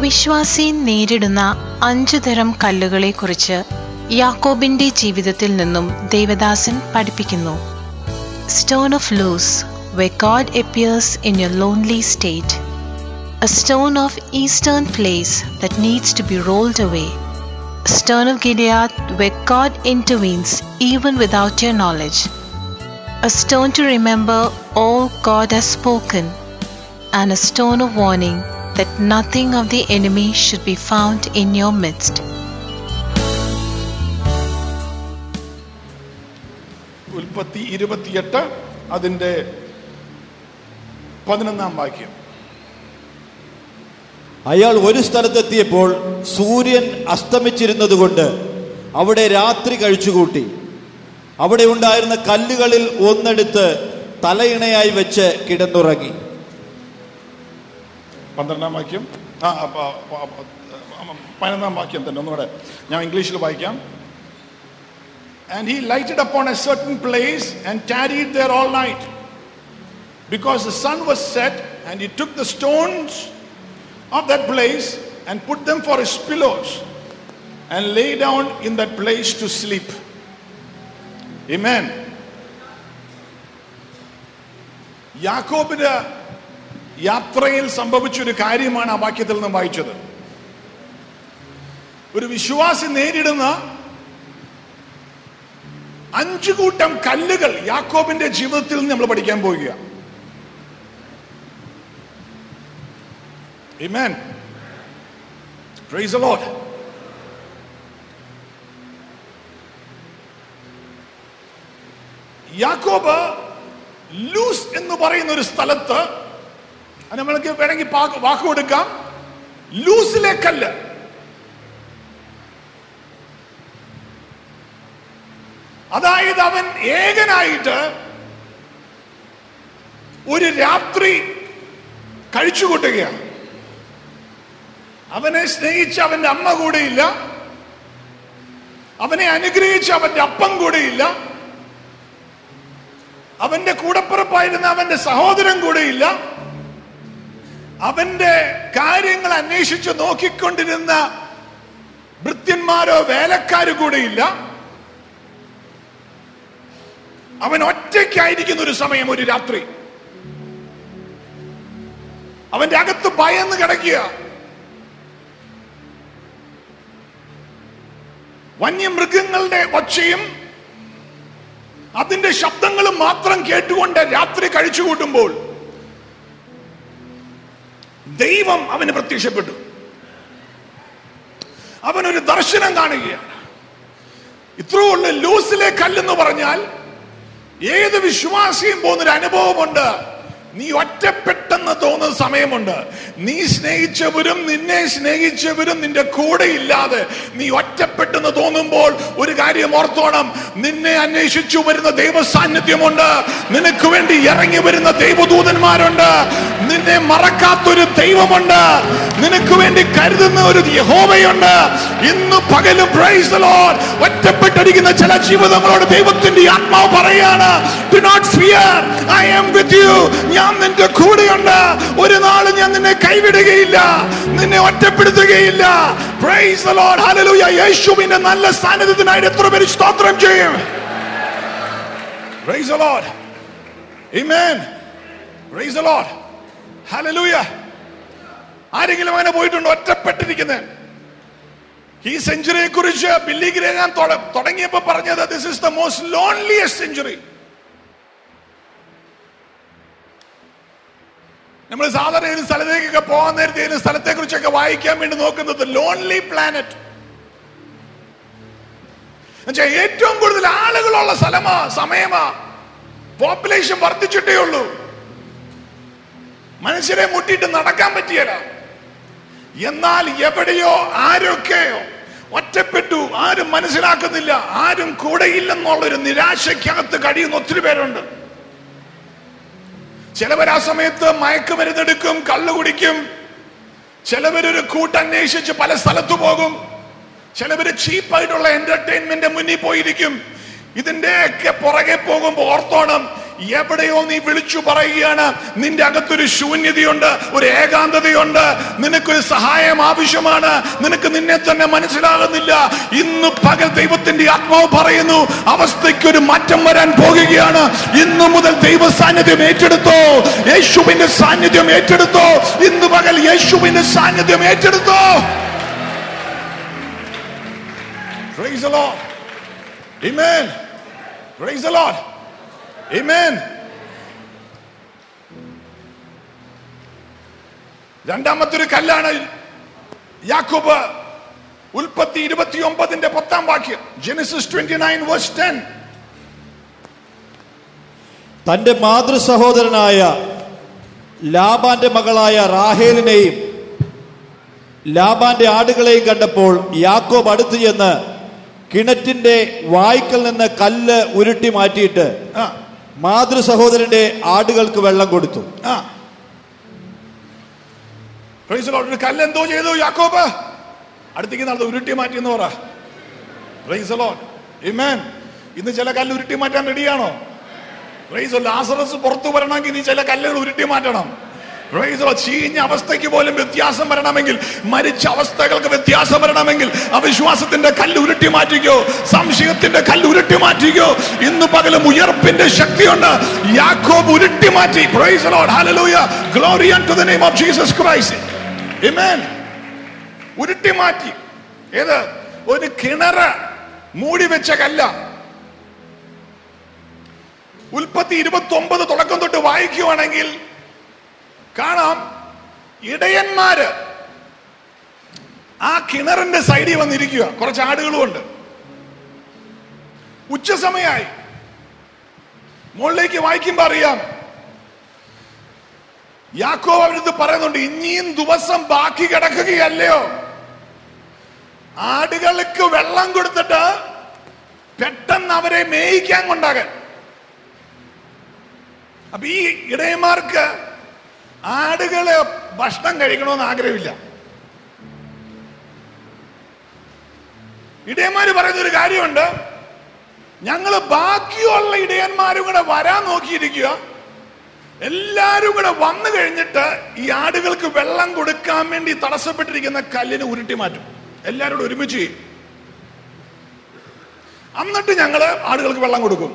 വിശ്വാസി നേരിടുന്ന 5 തരം കല്ലുകളെക്കുറിച്ച് യാക്കോബിന്റെ ജീവിതത്തിൽ നിന്നും ദേവദാസൻ പഠിപ്പിക്കുന്നു. Stone of Luz, where God appears in your lonely state. A stone of eastern place that needs to be rolled away. A stone of Gilead, where God intervenes even without your knowledge. A stone to remember all God has spoken, and a stone of warning that nothing of the enemy should be found in your midst. ഉൽപ്പത്തി 28 അതിന്റെ 11-ാം വാക്യം. അയാൾ ഒരു സ്ഥലത്തെത്തിയപ്പോൾ സൂര്യൻ അസ്തമിച്ചിരുന്നതുകൊണ്ട് അവിടെ രാത്രി കഴിച്ചുകൂട്ടി. അവിടെ ഉണ്ടായിരുന്ന കല്ലുകളിൽ ഒന്നെടുത്ത് തലയിണയായി വെച്ച് കിടന്നുറങ്ങി. 12-ാം വാക്യം 11-ാം വാക്യം തന്നെ ഒന്നുകൂടെ ഞാൻ ഇംഗ്ലീഷിൽ വായിക്കാം. And he lighted upon a certain place and tarried there all night, because the sun was set. And he took the stones of that place and put them for his pillows, and lay down in that place to sleep. Amen. യാക്കോബിന്റെ യാത്രയിൽ സംഭവിച്ചൊരു കാര്യമാണ് ആ വാക്യത്തിൽ നിന്ന് വായിച്ചത്. ഒരു വിശ്വാസി നേരിടുന്ന 5 കൂട്ടം കല്ലുകൾ യാക്കോബിന്റെ ജീവിതത്തിൽ നിന്ന് നമ്മൾ പഠിക്കാൻ പോവുക. Amen. Praise the Lord. Yakob ലൂസ് എന്ന് പറയുന്ന ഒരു സ്ഥലത്ത്, നമ്മൾക്ക് വേണമെങ്കിൽ വാക്ക് കൊടുക്കാം, ലൂസിലെ കല്ല്. അതായത് അവൻ ഏകനായിട്ട് ഒരു രാത്രി കഴിച്ചുകൂട്ടുകയാണ്. അവനെ സ്നേഹിച്ച അവന്റെ അമ്മ കൂടെയില്ല, അവനെ അനുഗ്രഹിച്ച അവന്റെ അപ്പം കൂടെയില്ല, അവന്റെ കൂടപ്പിറപ്പായിരുന്ന അവന്റെ സഹോദരൻ കൂടെയില്ല, അവന്റെ കാര്യങ്ങൾ അന്വേഷിച്ച് നോക്കിക്കൊണ്ടിരുന്ന ഭൃത്യന്മാരോ വേലക്കാരോ കൂടെയില്ല. അവൻ ഒറ്റയ്ക്കായിരിക്കുന്ന ഒരു സമയം, ഒരു രാത്രി. അവന്റെ അകത്ത് ഭയന്ന് കിടക്കുക. വന്യമൃഗങ്ങളുടെ ഒച്ചയും അതിന്റെ ശബ്ദങ്ങളും മാത്രം കേട്ടുകൊണ്ട് രാത്രി കഴിച്ചുകൂട്ടുമ്പോൾ ദൈവം അവന് പ്രത്യക്ഷപ്പെട്ടു. അവനൊരു ദർശനം കാണുകയാണ്. ഇത്രയുള്ള ലൂസിലെ കല്ലെന്ന് പറഞ്ഞാൽ ഏത് വിശ്വാസിയും പോകുന്നൊരു അനുഭവമുണ്ട്. നീ ഒറ്റപ്പെട്ടെന്ന് തോന്നുന്ന സമയമുണ്ട്. നീ സ്നേഹിച്ചവരും നിന്നെ സ്നേഹിച്ചവരും നിന്റെ കൂടെ ഇല്ലാതെ നീ ഒറ്റപ്പെട്ടെന്ന് തോന്നുമ്പോൾ ഒരു കാര്യം ഓർത്തോണം, നിന്നെ അന്വേഷിച്ചു വരുന്ന ദൈവ സാന്നിധ്യമുണ്ട്. നിനക്ക് വേണ്ടി ഇറങ്ങി വരുന്ന ദൈവദൂതന്മാരുണ്ട്. നിന്നെ മറക്കാത്തൊരു ദൈവമുണ്ട്. നിനക്ക് വേണ്ടി കരുതുന്ന ഒരു യഹോവയുണ്ട്. ഇന്ന് പകലും പ്രൈസ് ദി ലോർഡ് ഒറ്റപ്പെട്ടിരിക്കുന്ന ചില ജീവിതങ്ങളോട് ദൈവത്തിന്റെ ആത്മാവ് പറയാണ്, do not fear, I am with you. ഞാൻ നിന്റെ കൂടെയുണ്ട്. ഒരു നാളും ഞാൻ നിന്നെ കൈവിടുകയില്ല, നിന്നെ ഒറ്റപ്പെടുത്തുകയില്ല. പ്രൈസ് ദി ലോർഡ്, ഹല്ലേലൂയ. യേശുവിന്റെ നല്ല സാന്നിധ്യത്തിനായി എത്ര പേര് സ്തോത്രം ചെയ്യും? Praise the Lord. ആമേൻ. Praise the Lord. ഹല്ലേലൂയ. ആരെങ്കിലും അങ്ങനെ പോയിട്ടുണ്ടോ ഒറ്റപ്പെട്ടിരിക്കുന്നത്? ഈ സെഞ്ചുറിയെ കുറിച്ച് ബില്ലി ഗ്രഹാം തുടങ്ങിയപ്പോ പറഞ്ഞത്, this is the most loneliest century. നമ്മൾ സാധാരണ ഏത് സ്ഥലത്തേക്കൊക്കെ പോകാൻ നേരത്തെ ഏത് സ്ഥലത്തെ കുറിച്ചൊക്കെ വായിക്കാൻ വേണ്ടി നോക്കുന്നത് ലോൺലി പ്ലാനറ്റ്. ഏറ്റവും കൂടുതൽ ആളുകളുള്ള സമയമാ. പോപ്പുലേഷൻ വർദ്ധിച്ചിട്ടേ ഉള്ളൂ. മനുഷ്യരെ മുട്ടിയിട്ട് നടക്കാൻ പറ്റിയല്ല. എന്നാൽ എവിടെയോ ആരൊക്കെയോ ഒറ്റപ്പെട്ടു. ആരും മനസ്സിലാക്കുന്നില്ല, ആരും കൂടെയില്ലെന്നുള്ളൊരു നിരാശയ്ക്കകത്ത് കഴിയുന്ന ഒത്തിരി പേരുണ്ട്. ചിലവർ ആ സമയത്ത് മയക്കുമരുന്നെടുക്കും, കള്ളു കുടിക്കും. ചിലവരൊരു കൂട്ടന്വേഷിച്ച് പല സ്ഥലത്തു പോകും. ചിലവര് ചീപ്പായിട്ടുള്ള എന്റർടൈൻമെന്റ് മുന്നിൽ പോയിരിക്കും. ഇതിന്റെയൊക്കെ പുറകെ പോകുമ്പോൾ ഓർത്തോണം, എവിടെയോ നീ വിളിച്ചു പറയുകയാണ്, നിന്റെ അകത്തൊരു ശൂന്യതയുണ്ട്, ഒരു ഏകാന്തതയുണ്ട്, നിനക്കൊരു സഹായം ആവശ്യമാണ്, നിനക്ക് നിന്നെ തന്നെ മനസ്സിലാകുന്നില്ല. ഇന്ന് പകൽ ദൈവത്തിന്റെ ആത്മാവ് പറയുന്നു, അവസ്ഥയ്ക്കൊരു മാറ്റം വരാൻ പോകുകയാണ്. ഇന്നു മുതൽ ദൈവ സാന്നിധ്യം ഏറ്റെടുത്തോ, യേശുവിന്റെ സാന്നിധ്യം ഏറ്റെടുത്തോ. ഇന്ന് പകൽ യേശുവിന്റെ സാന്നിധ്യം ഏറ്റെടുത്തോ. Praise the Lord. Amen. Praise the Lord. Amen. രണ്ടാമത്തെ ഒരു കല്ലാണ് യാക്കോബ് ഉൽപ്പത്തി 29 10 വാക്യം. Genesis 29 verse 10. തന്റെ മാതൃ സഹോദരനായ ലാബാന്റെ മകളായ റാഹേലിനെയും ലാബാന്റെ ആടുകളെയും കണ്ടപ്പോൾ യാക്കോബ് അടുത്തു ചെന്ന് കിണറ്റിന്റെ വായ്ക്കൽ നിന്ന് കല്ല് ഉരുട്ടി മാറ്റിയിട്ട് മാതൃ സഹോദരന്റെ ആടുകൾക്ക് വെള്ളം കൊടുത്തു. ഒരു കല്ല് എന്തോ ചെയ്തു യാക്കോബ്? അടുത്തേക്ക് നടന്നു ഉരുട്ടി മാറ്റി എന്ന് പറ. Praise the Lord. ആമേൻ. ഇന്ന് ചില കല്ല് ഉരുട്ടി മാറ്റാൻ റെഡിയാണോ? Price the Lord. ലാസറസ് പുറത്തു വരണമെങ്കിൽ നീ ചില കല്ലുകൾ ഉരുട്ടി മാറ്റണം. Praise the Lord. ചീഞ്ഞ അവസ്ഥയ്ക്ക് പോലും വ്യത്യാസം വരണമെങ്കിൽ, മരിച്ച അവസ്ഥകൾക്ക് വ്യത്യാസം വരണമെങ്കിൽ അവിശ്വാസത്തിന്റെ കല്ല് ഉരുട്ടി മാറ്റിക്കോ, സംശയത്തിന്റെ കല്ല് ഉരുട്ടി മാറ്റിക്കോ. ഇന്ന് പകലും ഉയർപ്പിന്റെ ശക്തിയുണ്ട്. യാക്കോബ് ഉരുട്ടി മാറ്റി. Praise the Lord. ഹല്ലേലൂയ. Glory to the name of Jesus Christ. ആമേൻ. ഉരുട്ടി മാറ്റി. ഏത്? ഒരു കിണറ് മൂടി വെച്ച കല്ല. ഉൽപ്പത്തി 29 തുടക്കം തൊട്ട് വായിക്കുവാണെങ്കിൽ കാണാം, ഇടയന്മാര് ആ കിണറിന്റെ സൈഡിൽ വന്നിരിക്കുക. കുറച്ച് ആടുകളും ഉണ്ട്. ഉച്ച സമയമായി. മുകളിലേക്ക് വായിക്കുമ്പോ അറിയാം, യാക്കോബ് അവരടുത്ത് പറയുന്നുണ്ട്, ഇനിയും ദിവസം ബാക്കി കിടക്കുകയല്ലയോ, ആടുകൾക്ക് വെള്ളം കൊടുത്തിട്ട് പെട്ടെന്ന് അവരെ മേയിക്കാൻ കൊണ്ടാകാൻ. അപ്പൊ ഈ ഇടയന്മാർക്ക് ആടുകള് ഭക്ഷണം കഴിക്കണമെന്ന് ആഗ്രഹമില്ല. ഇടയന്മാര് പറയുന്ന ഒരു കാര്യമുണ്ട്, ഞങ്ങള് ബാക്കിയുള്ള ഇടയന്മാരും കൂടെ വരാൻ നോക്കിയിരിക്കുക, എല്ലാരും കൂടെ വന്നു കഴിഞ്ഞിട്ട് ഈ ആടുകൾക്ക് വെള്ളം കൊടുക്കാൻ വേണ്ടി തടസ്സപ്പെട്ടിരിക്കുന്ന കല്ലിന് ഉരുട്ടി മാറ്റും. എല്ലാവരോടും ഒരുമിച്ച് ചെയ്യും. എന്നിട്ട് ഞങ്ങള് ആടുകൾക്ക് വെള്ളം കൊടുക്കും.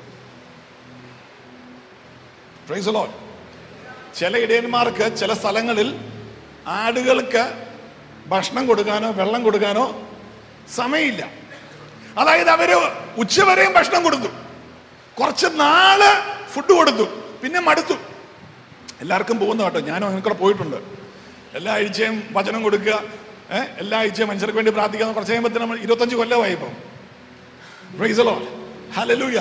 Praise the Lord. ചില ഇടയന്മാർക്ക് ചില സ്ഥലങ്ങളിൽ ആടുകൾക്ക് ഭക്ഷണം കൊടുക്കാനോ വെള്ളം കൊടുക്കാനോ സമയമില്ല. അതായത് അവര് ഉച്ചവരെയും ഭക്ഷണം കൊടുത്തു, കുറച്ച് നാള് ഫുഡ് കൊടുത്തു, പിന്നെ മടുത്തു. എല്ലാവർക്കും പോകുന്ന കേട്ടോ, ഞാനും അങ്ങനെ കൂടെ പോയിട്ടുണ്ട്. എല്ലാ ആഴ്ചയും വചനം കൊടുക്കുക, എല്ലാ ആഴ്ചയും മനുഷ്യർക്ക് വേണ്ടി പ്രാർത്ഥിക്കുക. കുറച്ച് കഴിയുമ്പോൾ നമ്മൾ 25 കൊല്ലമായി ഇപ്പം. Praise the Lord. ഹല്ലേലൂയ.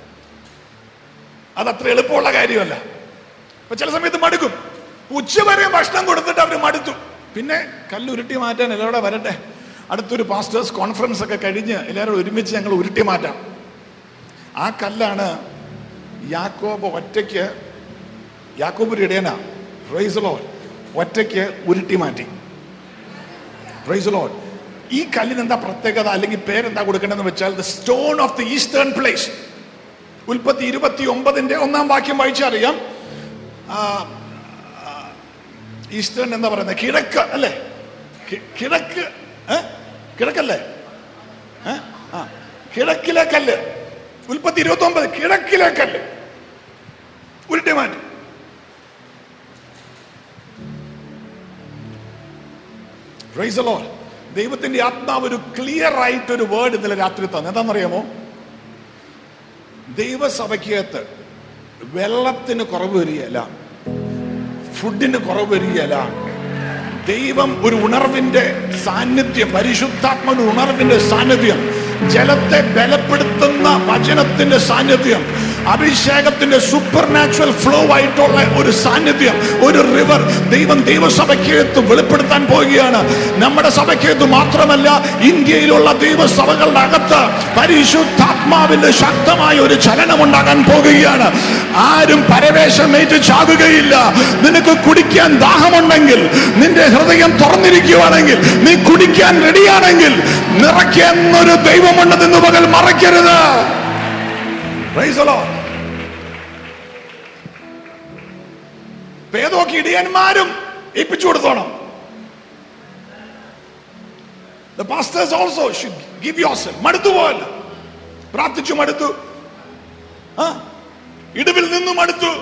അതത്ര എളുപ്പമുള്ള കാര്യമല്ല. അപ്പൊ ചില സമയത്ത് മടുക്കും. ഉച്ചവരെ ഭക്ഷണം കൊടുത്തിട്ട് അവര് മടുത്തു. പിന്നെ കല്ലുരുട്ടി മാറ്റാൻ എല്ലാവരും വരട്ടെ, അടുത്തൊരു പാസ്റ്റേഴ്സ് കോൺഫറൻസ് ഒക്കെ കഴിഞ്ഞ് എല്ലാവരും ഒരുമിച്ച് ഞങ്ങൾ ഉരുട്ടി മാറ്റാം. ആ കല്ലാണ് യാക്കോബ് ഒറ്റയ്ക്ക്, യാക്കോബ് ഒരു ഇടയനാ, പ്രൈസ് ദി ലോർഡ്, ഒറ്റയ്ക്ക് ഉരുട്ടി മാറ്റി. Praise the Lord. ഈ കല്ലിന് എന്താ പ്രത്യേകത അല്ലെങ്കിൽ പേരെന്താ കൊടുക്കേണ്ടതെന്ന് വെച്ചാൽ, the stone of the eastern place. ഉൽപ്പത്തി 29 1 വാക്യം വായിച്ചറിയാം. ഈസ്റ്റേൺ എന്താ പറയുന്നത്? കിഴക്ക് അല്ലേ? കിഴക്ക്, കിഴക്കല്ലേ? കിഴക്കിലെ കല്ല്. ഉൽപ്പത്തി 29 കിഴക്കിലെ കല്ല് ഉരുട്ടി മാറ്റി. Praise the Lord. ദൈവത്തിന്റെ ആത്മാവ് ഒരു ക്ലിയർ ആയിട്ട് ഒരു വേർഡ് ഇന്നലെ രാത്രി തന്നെ. എന്താണെന്നറിയാമോ? ദൈവസഭയ്ക്കകത്ത് വെള്ളത്തിന് കുറവ് വരികയല്ല, ഫുഡിന് കുറവ് വരികയല്ല. ദൈവം ഒരു ഉണർവിന്റെ സാന്നിധ്യം, പരിശുദ്ധാത്മയുടെ ഉണർവിന്റെ സാന്നിധ്യം, ജലത്തെ ബലപ്പെടുത്തുന്ന വചനത്തിന്റെ സാന്നിധ്യം, അഭിഷേകത്തിന്റെ സൂപ്പർ നാച്ചുറൽ ഫ്ലോ ആയിട്ടുള്ള ഒരു സാന്നിധ്യം, ഒരു റിവർ ദൈവം ദൈവസഭയ്ക്കകത്ത് വെളിപ്പെടുത്താൻ പോവുകയാണ്. നമ്മുടെ സഭയ്ക്കകത്ത് മാത്രമല്ല, ഇന്ത്യയിലുള്ള ദൈവസഭകളുടെ അകത്ത് പരിശുദ്ധാത്മാവിന്റെ ശക്തമായ ഒരു ചലനമുണ്ടാകാൻ പോകുകയാണ്. ആരും പരവേശമേറ്റ് ചാകുകയില്ല. നിനക്ക് കുടിക്കാൻ ദാഹമുണ്ടെങ്കിൽ, നിന്റെ ഹൃദയം തുറന്നിരിക്കുകയാണെങ്കിൽ, നീ കുടിക്കാൻ റെഡിയാണെങ്കിൽ, നിറയ്ക്കുന്നൊരു ദൈവമുണ്ടെന്ന് പകൽ മറയ്ക്കരുത്. Praise the Lord. ബാക്കി ഇടിയന്മാരും ഏൽപ്പിച്ചു കൊടുത്തോണം. The pastors also should give yourself. മടുത്തു പോയല്ല, പ്രാർത്ഥിച്ചു മടുത്തു, ഇടിവിൽ നിന്നും മടുത്തു.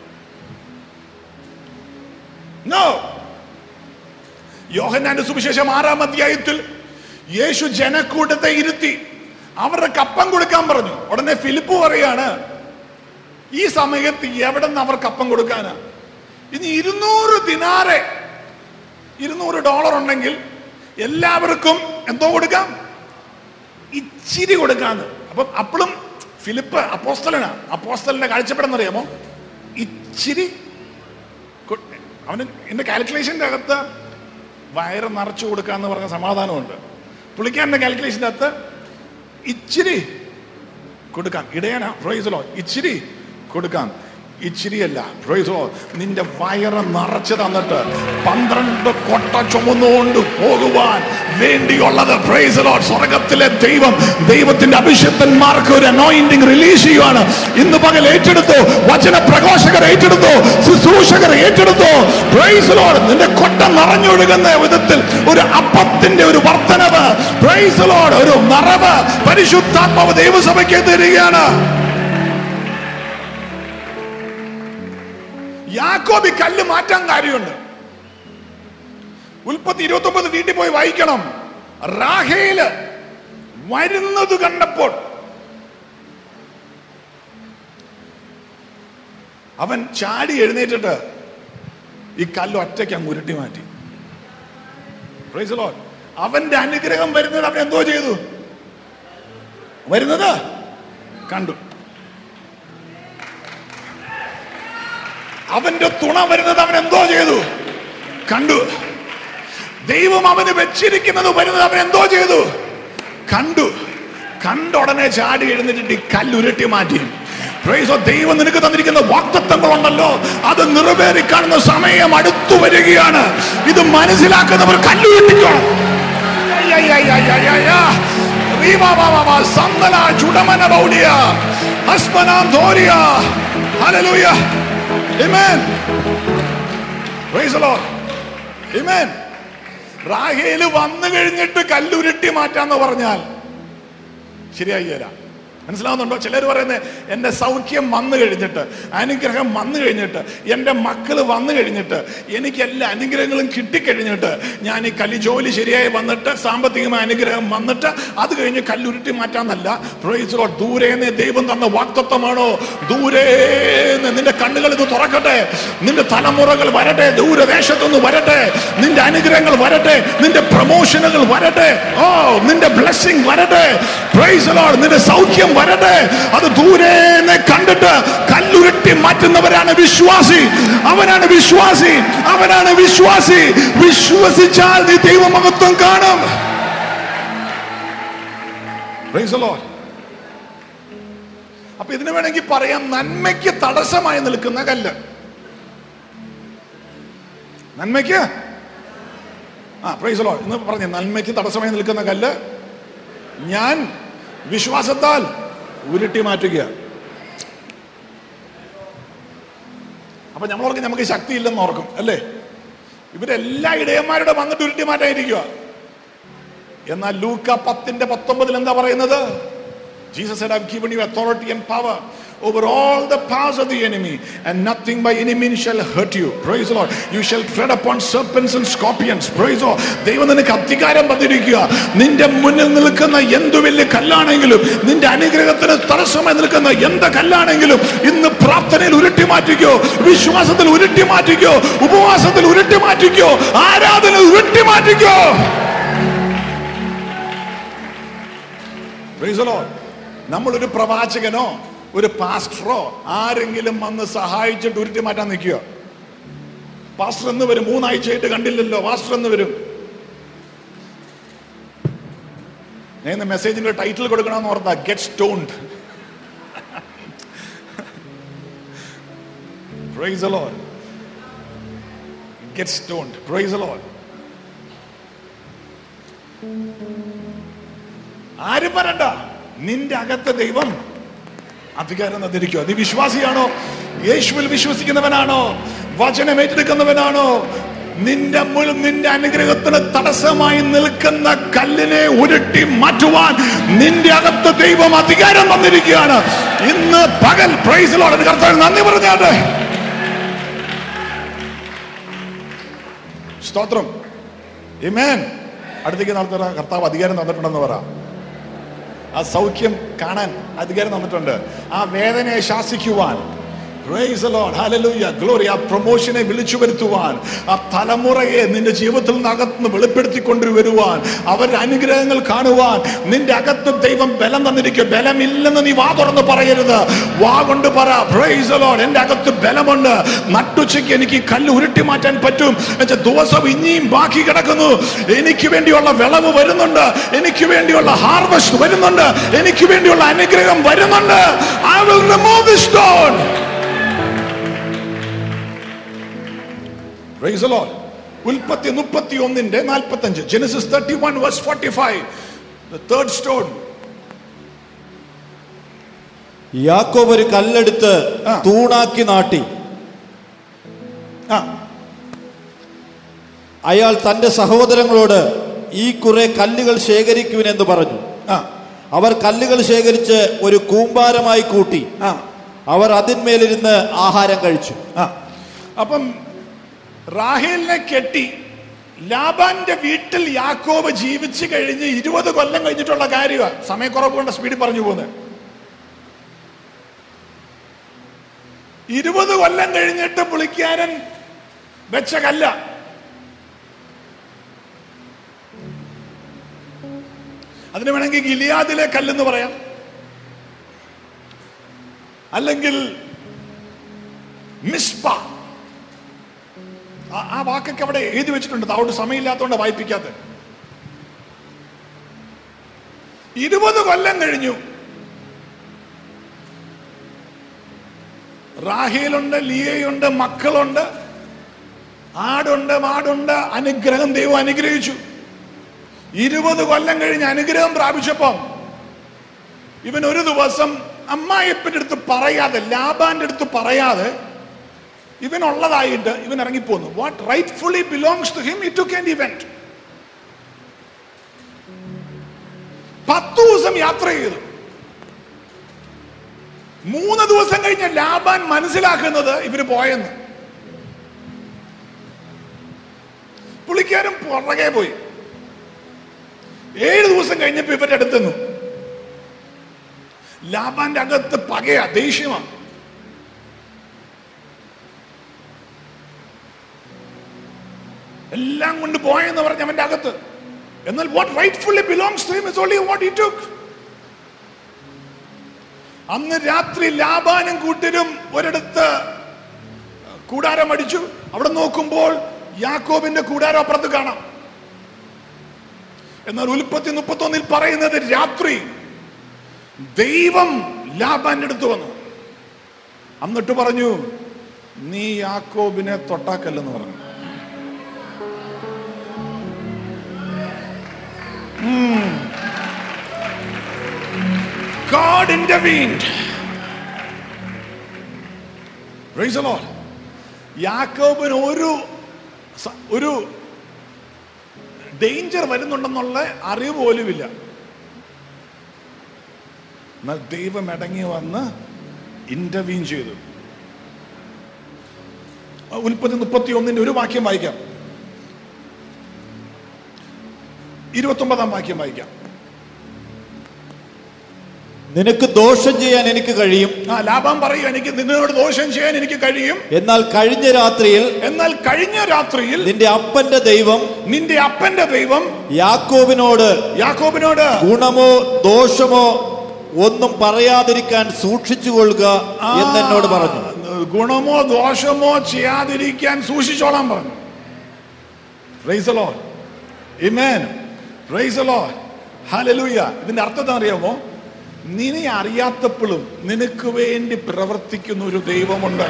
No. യോഹന്നാന്റെ സുവിശേഷം 6-ാം അധ്യായത്തിൽ യേശു ജനക്കൂട്ടത്തെ ഇരുത്തി അവരുടെ കപ്പം കൊടുക്കാൻ പറഞ്ഞു. ഉടനെ ഫിലിപ്പ് പറയാണ്, ഈ സമയത്ത് എവിടെ നിന്ന് അവർക്ക് കപ്പം കൊടുക്കാനാ? ഇനി 200 ദിനാറെ, $200 ഉണ്ടെങ്കിൽ എല്ലാവർക്കും എന്തോ കൊടുക്കാം, ഇച്ചിരി കൊടുക്കാന്ന്. അപ്പം അപ്പോഴും ഫിലിപ്പ് അപ്പോസ്തലനാ. അപ്പോസ്തലന്റെ കാഴ്ചപ്പാടെന്നറിയാമോ? ഇച്ചിരി. അവന് എന്റെ കാൽക്കുലേഷന്റെ അകത്ത് വയറ് നിറച്ചു കൊടുക്കാന്ന് പറഞ്ഞ സമാധാനമുണ്ട്. പുള്ളിക്കാരന്റെ കാൽക്കുലേഷന്റെ അകത്ത് ഇച്ചിരി കൊടുക്കാം. ഇടയനാ, പ്രൈസ് ദി ലോർഡ്, ഇച്ചിരി കൊടുക്കാം. ഇച്ചിരിയല്ല, പ്രൈസ് ദി ലോർഡ്, നിന്റെ വയറ് നിറച്ചു തന്നിട്ട് 12 കൊട്ട ചുമന്നുകൊണ്ട് പോകുവാൻ വേണ്ടിയുള്ളത്, പ്രൈസ് ദി ലോർഡ്, സ്വർഗത്തിലെ ദൈവത്തിന്റെ അഭിഷിക്തന്മാർക്ക് ഒരു അനോയിന്റിംഗ് റിലീസ് ചെയ്യുവാണ്. ഇന്ന് പകൽ ഏറ്റെടുത്തോ, വചന പ്രഘോഷകർ ഏറ്റെടുത്തോ, ശുശ്രൂഷകർ ഏറ്റെടുത്തോ, പ്രൈസ് ദി ലോർഡ്. നിന്റെ കൊട്ട നിറഞ്ഞൊഴുകുന്ന വിധത്തിൽ ഒരു അപ്പത്തിന്റെ ഒരു വർധനവ്, പ്രൈസ് ദി ലോർഡ്, ഒരു നിറവ് പരിശുദ്ധാത്മാവ് ദൈവസഭയ്ക്ക് തരികയാണ്. യാക്കോബ് കല്ല് മാറ്റാൻ കാര്യമുണ്ട്. ഉൽപ്പത്തി 29 വീട്ടിൽ പോയി വായിക്കണം. റാഹേല് വരുന്നത് കണ്ടപ്പോൾ അവൻ ചാടി എഴുന്നേറ്റിട്ട് ഈ കല്ല് ഒറ്റയ്ക്ക് അങ്ങ് ഉരുട്ടി മാറ്റി. Praise the Lord. അവന്റെ അനുഗ്രഹം വരുന്നത് അവൻ എന്തോ ചെയ്തു? വരുന്നത് കണ്ടു. അവന്റെ തുണ വരുന്നത് അവൻ എന്തോ ചെയ്തു? കണ്ടു. ദൈവം അവന് വെച്ചിരിക്കുന്നത് വരുന്നത് അവൻ എന്തോ ചെയ്തു? കണ്ടു. കണ്ടുടനെ ചാടി എഴുന്നേറ്റിട്ട് ഈ കല്ലുരുട്ടി മാറ്റി. ദൈവം നിനക്ക് തന്നിരിക്കുന്ന വാഗ്ദത്തങ്ങളുണ്ടല്ലോ, അത് നിറവേറി കാണുന്ന സമയം അടുത്തു വരികയാണ്. ഇത് മനസ്സിലാക്കുന്നവർ കല്ലുരുട്ടിക്കണം. Amen. Praise the Lord. Amen. റാഹേല് വന്നു കഴിഞ്ഞിട്ട് കല്ലുരുട്ടി മാറ്റാന്ന് പറഞ്ഞാൽ ശരിയായി തരാം. മനസ്സിലാവുന്നുണ്ടോ? ചിലർ പറയുന്നത് എന്റെ സൗഖ്യം വന്നു കഴിഞ്ഞിട്ട്, അനുഗ്രഹം വന്നു കഴിഞ്ഞിട്ട്, എന്റെ മക്കള് വന്നു കഴിഞ്ഞിട്ട്, എനിക്ക് എല്ലാ അനുഗ്രഹങ്ങളും കിട്ടിക്കഴിഞ്ഞിട്ട് ഞാൻ ഈ ജോലി ശരിയായി വന്നിട്ട്, സാമ്പത്തികമായ അനുഗ്രഹം വന്നിട്ട് അത് കഴിഞ്ഞ് കല്ലുരുട്ടി മാറ്റാന്നല്ല. Praise the Lord. ദൂരേന്ന് ദൈവം തന്ന വാഗ്ദത്തമാണോ? ദൂരേന്ന് നിന്റെ കണ്ണുകൾ ഇത് തുറക്കട്ടെ, നിന്റെ തലമുറകൾ വരട്ടെ, ദൂരദേശത്തുനിന്ന് വരട്ടെ, നിന്റെ അനുഗ്രഹങ്ങൾ വരട്ടെ, നിന്റെ പ്രമോഷനുകൾ വരട്ടെ, നിന്റെ ബ്ലെസ്സിംഗ് വരട്ടെ, പ്രൈസ് ദി ലോർഡ്, നിന്റെ സൗഖ്യം വരട്ടെ. അത് ദൂരേന്ന് കണ്ടിട്ട് കല്ലുരുട്ടി മാറ്റുന്നവരാണ് വിശ്വാസി. അവനാണ് വിശ്വാസി, അവനാണ് വിശ്വാസി. വിശ്വസിച്ചാൽ നീ ദൈവമഹത്വം കാണും. Praise the Lord. അപ്പൊ ഇതിന് വേണമെങ്കിൽ പറയാം, നന്മയ്ക്ക് തടസ്സമായി നിൽക്കുന്ന കല്ല്. നന്മയ്ക്ക് പ്രൈസ് ദി ലോർഡ് എന്ന് പറഞ്ഞു. നന്മയ്ക്ക് തടസ്സമായി നിൽക്കുന്ന കല്ല് ഞാൻ വിശ്വാസത്താൽ ഉരുട്ടി മാറ്റുക. അപ്പൊ നമ്മളോർക്ക് നമുക്ക് ശക്തി ഇല്ലെന്ന് ഓർക്കും അല്ലേ? ഇവരെല്ലാ ഇടയന്മാരുടെ വന്നിട്ട് ഉരുട്ടി മാറ്റാനിരിക്കുക. എന്നാൽ ലൂക്ക 10:19 എന്താ പറയുന്നത്? Jesus said, I've given you authority and power over all the powers of the enemy, and nothing by any means shall hurt you. Praise the Lord. You shall tread upon serpents and scorpions. Praise the Lord. ദൈവം നിനക്ക് അധികാരം തന്നിരിക്കുക. നിന്റെ മുന്നിൽ നിൽക്കുന്ന എന്തു വലിയ കല്ലാണെങ്കിലും, നിന്റെ അനുഗ്രഹത്തിന് തടസ്സമായി നിൽക്കുന്ന എന്ത് കല്ലാണെങ്കിലും ഇന്ന് പ്രാർത്ഥനയിൽ ഉരുട്ടി മാറ്റിക്കോ, വിശ്വാസത്തിൽ ഉരുട്ടി മാറ്റിക്കോ, ഉപവാസത്തിൽ ഉരുട്ടി മാറ്റിക്കോ, ആരാധന ഉരുട്ടി മാറ്റിക്കോ. Praise the Lord. നമ്മളൊരു പ്രവാചകനോ ഒരു പാസ്റ്ററോ ആരെങ്കിലും വന്ന് സഹായിച്ചിട്ട് ഉരുട്ടി മാറ്റാൻ നിൽക്കുക. പാസ്റ്റർ എന്ന് വരും, 3 ആഴ്ചയായിട്ട് കണ്ടില്ലല്ലോ, പാസ്റ്റർ എന്ന് വരും. ഞാൻ മെസ്സേജിന്റെ ടൈറ്റിൽ കൊടുക്കണമെന്ന് ഓർത്താ, get stoned. Praise the Lord. Get stoned. Praise the Lord. ആരും പറയണ്ട, നിന്റെ അകത്ത് ദൈവം അധികാരം തന്നിരിക്കുക. നീ വിശ്വാസിയാണോ? യേശുവിൽ വിശ്വസിക്കുന്നവനാണോ? വചനം ഏറ്റെടുക്കുന്നവനാണോ? നിന്റെ അനുഗ്രഹത്തിന് തടസ്സമായി നിൽക്കുന്ന കല്ലിനെ ഉരുട്ടി മാറ്റുവാൻ നിന്റെ അകത്ത് ദൈവം അധികാരം തന്നിരിക്കുകയാണ്. ഇന്ന് പകൽ പ്രൈസ് ദി ലോർഡ്. കർത്താവിന് നന്ദി പറഞ്ഞാട്ടെ. സ്തോത്രം. ആമേൻ. അടുത്തേക്ക് നടത്തുക. കർത്താവ് അധികാരം തന്നിട്ടുണ്ടെന്ന് പറ. ആ സൗഖ്യം കാണാൻ അധികാരം തന്നിട്ടുണ്ട്. ആ വേദനയെ ശാസിക്കുവാൻ, praise the Lord, hallelujah, glory, ആ പ്രൊമോഷനെ വിളിച്ചു വരുത്തുവാൻ, ആ തലമുറയെ നിന്റെ ജീവിതത്തിൽ നിന്നകത്ത് വെളിപ്പെടുത്തിക്കൊണ്ടുവരുവാൻ, അവരുടെ അനുഗ്രഹങ്ങൾ കാണുവാൻ നിന്റെ അകത്ത് ദൈവം ബലം തന്നിരിക്കുക. ബലമില്ലെന്ന് നീ വാ തുറന്ന് പറയരുത്. വാ കൊണ്ട് പറ, praise the Lord, എന്റെ അകത്ത് ബലമുണ്ട്. നട്ടുച്ചയ്ക്ക് എനിക്ക് കല്ല് ഉരുട്ടി മാറ്റാൻ പറ്റും. ദിവസം ഇനിയും ബാക്കി കിടക്കുന്നു. എനിക്ക് വേണ്ടിയുള്ള വിളവ് വരുന്നുണ്ട്. എനിക്ക് വേണ്ടിയുള്ള ഹാർവസ്റ്റ് വരുന്നുണ്ട്. എനിക്ക് വേണ്ടിയുള്ള അനുഗ്രഹം വരുന്നുണ്ട്. I will remove this stone. Praise the Lord. ഉൽപ്പത്തി 31:45. Genesis 31:45. The third stone. യാക്കോബ് ഒരു കല്ലെടുത്ത് തൂണാക്കി നാട്ടി. അയാൾ തന്റെ സഹോദരങ്ങളോട് ഈ കുറെ കല്ലുകൾ ശേഖരിക്കുവിനെന്ന് പറഞ്ഞു. അവർ കല്ലുകൾ ശേഖരിച്ച് ഒരു കൂമ്പാരമായി കൂട്ടി. അവർ അതിന്മേലിരുന്ന് ആഹാരം കഴിച്ചു. അപ്പം റാഹേലിനെ കെട്ടി ലാബാന്റെ വീട്ടിൽ യാക്കോബ് ജീവിച്ചു കഴിഞ്ഞ് 20 കൊല്ലം കഴിഞ്ഞിട്ടുള്ള കാര്യമാണ്. സമയക്കുറവ് കൊണ്ട് സ്പീഡിൽ പറഞ്ഞു പോകുന്നത്. 20 കൊല്ലം കഴിഞ്ഞിട്ട് പുള്ളിക്കാരൻ വെച്ച കല്ല. അതിന് വേണമെങ്കിൽ ഗിലിയാദിലെ കല്ലെന്ന് പറയാം, അല്ലെങ്കിൽ മിസ്പ. ആ വാക്കൊക്കെ അവിടെ എഴുതി വെച്ചിട്ടുണ്ട്. അതുകൊണ്ട് സമയമില്ലാത്തതുകൊണ്ട് വായിപ്പിക്കാത്ത. 20 കൊല്ലം കഴിഞ്ഞു. റാഹേലുണ്ട്, ലിയയുണ്ട്, മക്കളുണ്ട്, ആടുണ്ട്, മാടുണ്ട്. അനുഗ്രഹം ദൈവം അനുഗ്രഹിച്ചു. 20 കൊല്ലം കഴിഞ്ഞ് അനുഗ്രഹം പ്രാപിച്ചപ്പം ഇവൻ ഒരു ദിവസം അമ്മായിയപ്പന്റെ അടുത്ത് പറയാതെ, ലാബാന്റെ അടുത്ത് പറയാതെ, ഇവനുള്ളതായിട്ട് ഇവൻ ഇറങ്ങിപ്പോന്നു. What rightfully belongs to him, he took and he went. 10 ദിവസം യാത്ര ചെയ്തു. 3 ദിവസം കഴിഞ്ഞ് ലാബാൻ മനസ്സിലാക്കുന്നത് ഇവര് പോയെന്ന്. പുള്ളിക്കാരൻ പുറകെ പോയി. 7 ദിവസം കഴിഞ്ഞപ്പോ ഇവരുടെ അടുത്തുനിന്നു. ലാബാന്റെ അകത്ത് പകയാ, ദേഷ്യമാണ്. എല്ലാം കൊണ്ട് പോയെന്ന് പറഞ്ഞ അവന്റെ അകത്ത്. എന്നാൽ what rightfully belongs to him is only what he took. അന്ന് രാത്രി ലാബാനും കൂട്ടരും ഒരിടത്ത് കൂടാരം അടിച്ചു. അവിടെ നോക്കുമ്പോൾ യാക്കോബിന്റെ കൂടാരം അപ്പുറത്ത് കാണാം. എന്നാൽ ഉൽപ്പത്തി 31 പറയുന്നത് രാത്രി ദൈവം ലാബാന്റെ അടുത്ത് വന്നു. എന്നിട്ട് പറഞ്ഞു, നീ യാക്കോബിനെ തൊട്ടാക്കല്ലെന്ന് പറഞ്ഞു. God intervened. Praise the Lord. യാക്കോബിന് ഒരു ഡേഞ്ചർ വരുന്നുണ്ടെന്നുള്ള അറിവ് പോലുമില്ല. എന്നാൽ ദൈവം ഇടങ്ങി വന്ന് ഇന്റർവീൻ ചെയ്തു. ഉൽപ്പത്തി 31 ഒരു വാക്യം വായിക്കാം. 29 വാക്യം വായിക്കാം. നിനക്ക് ദോഷം ചെയ്യാൻ എനിക്ക് കഴിയും. ലാബാൻ പറയും, എനിക്ക് നിന്നോട് ദോഷം ചെയ്യാൻ എനിക്ക് കഴിയും. എന്നാൽ കഴിഞ്ഞ രാത്രിയിൽ നിന്റെ അപ്പന്റെ ദൈവം യാക്കോബിനോട് ഗുണമോ ദോഷമോ ഒന്നും പറയാതിരിക്കാൻ സൂക്ഷിച്ചുകൊള്ളുക എന്നോട് പറഞ്ഞു. ഗുണമോ ദോഷമോ ചെയ്യാതിരിക്കാൻ സൂക്ഷിച്ചോളാൻ പറഞ്ഞു. Praise the Lord. ആമേൻ. Praise the Lord. ഹല്ലേലൂയ. ഇതിന്റെ അർത്ഥം അറിയാമോ? നിന്നെ അറിയാത്തപ്പോഴും നിനക്ക് വേണ്ടി പ്രവർത്തിക്കുന്ന ഒരു ദൈവമുണ്ട്.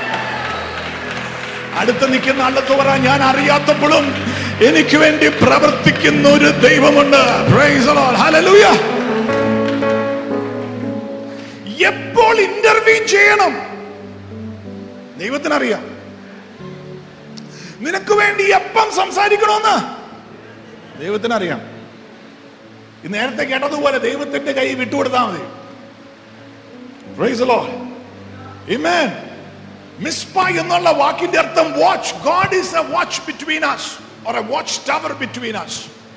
അടുത്ത് നിൽക്കുന്ന ആളത്ത് പറ, ഞാൻ അറിയാത്തപ്പോഴും എനിക്ക് വേണ്ടി പ്രവർത്തിക്കുന്ന ഒരു ദൈവമുണ്ട്. Praise the Lord. ഹല്ലേലൂയ. എപ്പോൾ ഇന്റർവീൻ ചെയ്യണം ദൈവത്തിനറിയാം. നിനക്ക് വേണ്ടി എപ്പം സംസാരിക്കണമെന്ന് ദൈവത്തിനറിയാം. ഈ നേരത്തെ കേട്ടതുപോലെ ദൈവത്തിന്റെ കൈ വിട്ടുകൊടുത്താൽ മതി. Praise the Lord. Amen. Mizpah എന്നുള്ള വാക്കിന്റെ അർത്ഥം watch. God is a watch between us or a watch tower between us.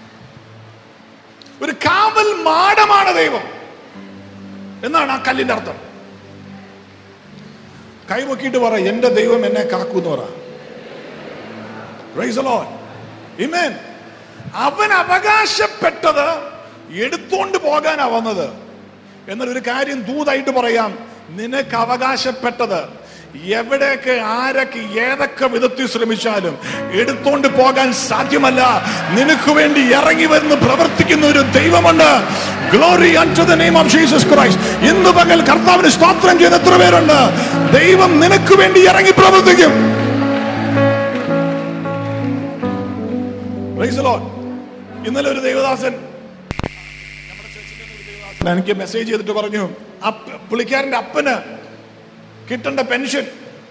ഒരു കാവൽ മാടമാണ് ദൈവം എന്നാണ് ആ കല്ലിന്റെ അർത്ഥം. കൈമുക്കിയിട്ട് പറ, എന്റെ ദൈവം എന്നെ കാക്കൂന്ന് പറ. Praise the Lord. Amen. അവൻ അവകാശപ്പെട്ടത് എടുത്തോണ്ട് പോകാനാ വന്നത്. എന്നാൽ ഒരു കാര്യം ദൂതായിട്ട് പറയാം, നിനക്ക് അവകാശപ്പെട്ടത് എവിടെയൊക്കെ ആരൊക്കെ ഏതൊക്കെ വിധത്തിൽ ശ്രമിച്ചാലും എടുത്തോണ്ട് പോകാൻ സാധ്യമല്ല. നിനക്ക് വേണ്ടി ഇറങ്ങി വരുന്ന പ്രവർത്തിക്കുന്ന ഒരു ദൈവമുണ്ട്. Glory unto the name of Jesus Christ. ഇന്ന് പകൽ കർത്താവിന് സ്തോത്രം ചെയ്ത എത്ര പേരുണ്ട്? ദൈവം നിനക്ക് വേണ്ടി ഇറങ്ങി പ്രവർത്തിക്കും. Praise the Lord. ഇന്നലെ ഒരു ദേവദാസൻ എനിക്ക് മെസ്സേജ് ചെയ്തിട്ട് പറഞ്ഞു, പുള്ളിക്കാരന്റെ അപ്പന് കിട്ടേണ്ട പെൻഷൻ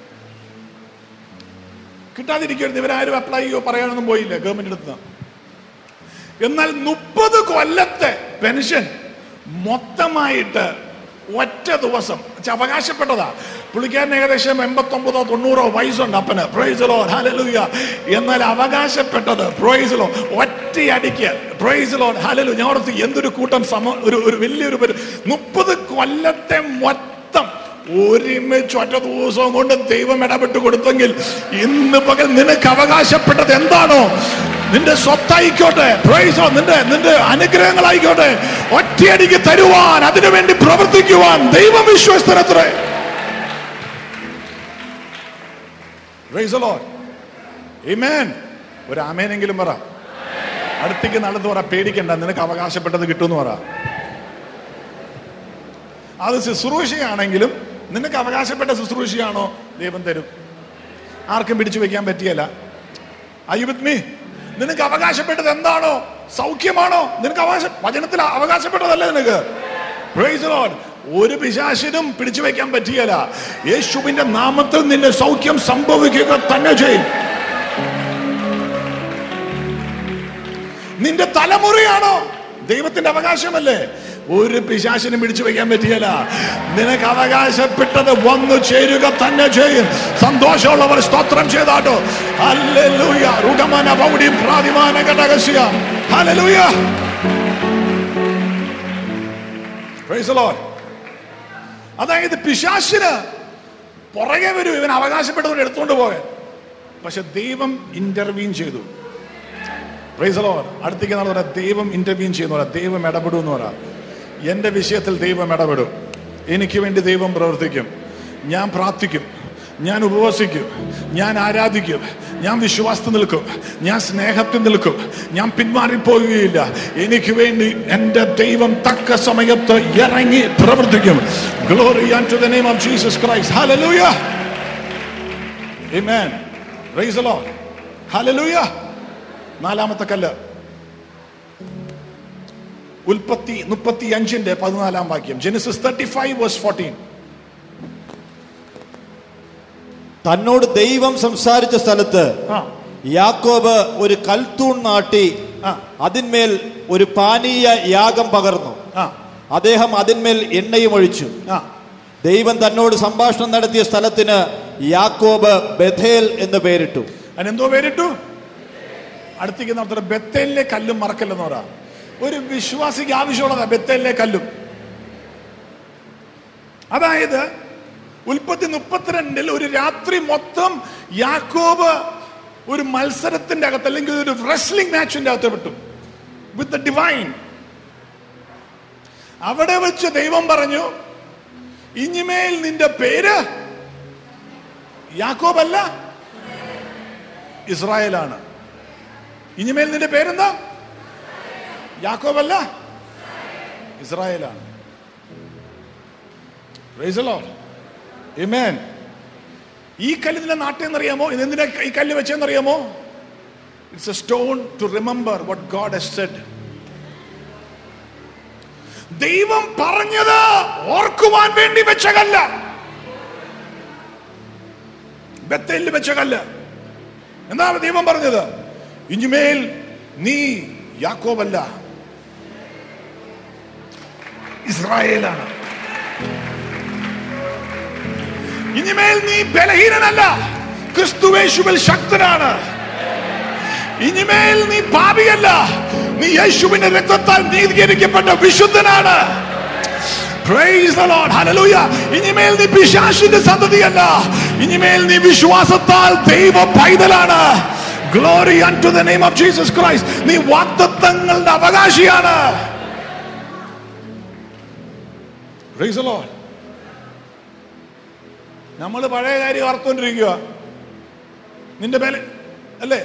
കിട്ടാതിരിക്കുന്നു. ഇവരാരും അപ്ലൈ ചെയ്യോ പറയാനൊന്നും പോയില്ല ഗവൺമെന്റ് അടുത്ത്. എന്നാൽ 30 കൊല്ലത്തെ പെൻഷൻ മൊത്തമായിട്ട് ഒറ്റ ദിവസം അവകാശപ്പെട്ടതാ. പുള്ളിക്കാരന് ഏകദേശം 89-90 വയസ്സുണ്ട് അപ്പന്. Praise the Lord. ഹല്ലേലൂയ. എന്നാൽ അവകാശപ്പെട്ടത് പ്രൈസ് ദി ലോർഡ് ഒറ്റയടിക്ക്. Praise the Lord. ഹല്ലേലൂയ. ഞാൻ ഓർത്ത് എന്തൊരു കൂട്ടം ഒരു വലിയൊരു 30 കൊല്ലത്തെ മൊത്തം ഒരുമിച്ച് ഒറ്റ ദിവസം കൊണ്ട് ദൈവം ഇടപെട്ട് കൊടുത്തെങ്കിൽ ഇന്ന് പകൽ നിനക്ക് അവകാശപ്പെട്ടത് എന്താണോ, നിന്റെ സ്വത്തായിക്കോട്ടെ, പ്രൈസ് നിന്റെ അനുഗ്രഹങ്ങളായിക്കോട്ടെ, ഒറ്റയടിക്ക് തരുവാൻ, അതിനുവേണ്ടി പ്രവർത്തിക്കുവാൻ ദൈവം വിശ്വസ്തനത്രേ. Praise the Lord. ആമേൻ. ഒരു ആമേനെങ്കിലും പറ. അടുത്തേക്ക് നടന്നു പറ, പേടിക്കണ്ട, നിനക്ക് അവകാശപ്പെട്ടത് കിട്ടുമെന്ന് പറ. അത് ശുശ്രൂഷയാണെങ്കിലും നിനക്ക് അവകാശപ്പെട്ട ശുശ്രൂഷയാണോ ദൈവം തരും. ആർക്കും പിടിച്ചു വെക്കാൻ പറ്റിയല്ല. Are you with me? നിനക്ക് അവകാശപ്പെട്ടത് എന്താണോ, സൗഖ്യമാണോ, നിനക്ക് വചനത്തിൽ അവകാശപ്പെട്ടതല്ലേ നിനക്ക്. Praise the Lord. ഒരു പിശാചിനും പിടിച്ചു വെക്കാൻ പറ്റിയല്ല. യേശുവിന്റെ നാമത്തിൽ നിന്റെ സൗഖ്യം സംഭവിക്കുക തന്നെ ചെയ്യും. നിന്റെ തലമുറയാണോ ദൈവത്തിന്റെ അവകാശമല്ലേ. ഒരു പിശാചിനും പിടിച്ചു വെക്കാൻ പറ്റിയല്ല. നിനക്ക് അവകാശപ്പെട്ടത് വന്നു ചേരുക തന്നെ ചെയ്യും. സന്തോഷമുള്ളവർ സ്തോത്രം ചെയ്താട്ടോ. ഹല്ലേലൂയ. റുഗമന പൗഡി പ്രാതിമാന ഘടകസ്യ. ഹല്ലേലൂയ. Praise the Lord. അതായത് പിശാചിന് പുറകെ വരും ഇവൻ അവകാശപ്പെട്ടവർ എടുത്തുകൊണ്ട് പോകാൻ. പക്ഷെ ദൈവം ഇന്റർവീൻ ചെയ്തു. Praise the Lord. അടുത്തേക്ക് നാളെ പറയാം, ദൈവം ഇന്റർവീൻ ചെയ്യുന്ന പറയാം, ദൈവം ഇടപെടും എന്ന് പറയാം. എന്റെ വിഷയത്തിൽ ദൈവം ഇടപെടും. എനിക്ക് വേണ്ടി ദൈവം പ്രവർത്തിക്കും. ഞാൻ പ്രാർത്ഥിക്കും, ഞാൻ ഉപവസിക്കും, ഞാൻ ആരാധിക്കും, ഞാൻ വിശ്വാസത്തിൽ നിൽക്കും, ഞാൻ സ്നേഹത്തിൽ നിൽക്കും, ഞാൻ പിന്മാറിപ്പോകുകയില്ല. എനിക്ക് വേണ്ടി എന്റെ ദൈവം തക്ക സമയത്ത് ഇറങ്ങി പ്രവർത്തിക്കും. Glory unto the name of Jesus Christ. ഹല്ലേലൂയ. ആമേൻ. Praise the Lord. ഹല്ലേലൂയ. നാലാമത്തെ കല്ല് ഉൽപ്പത്തി 35:14. ജെനസിസ് 35:14. തന്നോട് ദൈവം സംസാരിച്ച സ്ഥലത്ത് യാക്കോബ് ഒരു കൽത്തൂൺ നാട്ടി അതിന്മേൽ ഒരു പാനീയ യാഗം പകർന്നു. അദ്ദേഹം അതിന്മേൽ എണ്ണയും ഒഴിച്ചു. ദൈവം തന്നോട് സംഭാഷണം നടത്തിയ സ്ഥലത്തിന് യാക്കോബ് ബഥേൽ എന്ന് പേരിട്ടു. അതിനെന്തോ പേരിട്ടു? അടുത്തേക്ക് നടത്തുന്ന ബത്തേലിലെ കല്ലും മറക്കല്ലെന്ന് പറയാം. ഒരു വിശ്വാസിക്ക് ആവശ്യമുള്ളതാ ബത്തേലിലെ കല്ലും. അതായത് ഉൽപ്പത്തി 32 ഒരു രാത്രി മൊത്തം യാക്കോബ് ഒരു മത്സരത്തിന്റെ അകത്ത്, അല്ലെങ്കിൽ ഒരു റെസ്ലിംഗ് മാച്ചിന്റെ അകത്ത് പെട്ടു വിത്ത് ദ ഡിവൈൻ. അവിടെ വെച്ച് ദൈവം പറഞ്ഞു, ഇനിമേൽ നിന്റെ പേര് യാക്കോബ് അല്ല, ഇസ്രായേലാണ്. ഇനിമേൽ നിന്റെ പേരെന്താ? യാക്കോബ് അല്ല, ഇസ്രായേലാണ്. Praise the Lord. ആമേൻ. ഈ കല്ലിന്റെ നാട്ടെന്നറിയാമോ? ഇതെന്തിനാ ഈ കല്ല് വെച്ചെന്നറിയാമോ? It's a stone to remember what God has said. ദൈവം പറഞ്ഞത് ഓർക്കുവാൻ വേണ്ടി വെച്ച കല്ല, ബത്തേലിൽ വെച്ച കല്ല്. എന്താണ് ദൈവം പറഞ്ഞത്? ഇനിമേൽ നീ യാക്കോബല്ല, ഇസ്രായേലാണ്. ഇനിമേൽ നീ ബലഹീനനല്ല, ക്രിസ്തുവേശുവിൽ ശക്തനാണ്. ഇനിമേൽ നീ പാപിയല്ല, നീ യേശുവിന്റെ രക്തത്താൽ നീതീകരിക്കപ്പെട്ട വിശുദ്ധനാണ്. Praise the Lord. Hallelujah. ഇനിമേൽ നീ പിശാചിന്റെ സന്തതിയല്ല, ഇനിമേൽ നീ വിശ്വാസത്താൽ ദൈവ പൈതലാണ്. Glory unto the name of Jesus Christ. നീ വാഗ്ദത്തങ്ങളുടെ അവകാശിയാണ്. Praise the Lord. നമ്മൾ പഴയ കാര്യം ഓർത്തുകൊണ്ടിരിക്കുക. നിന്റെ മേലെ അല്ലേ?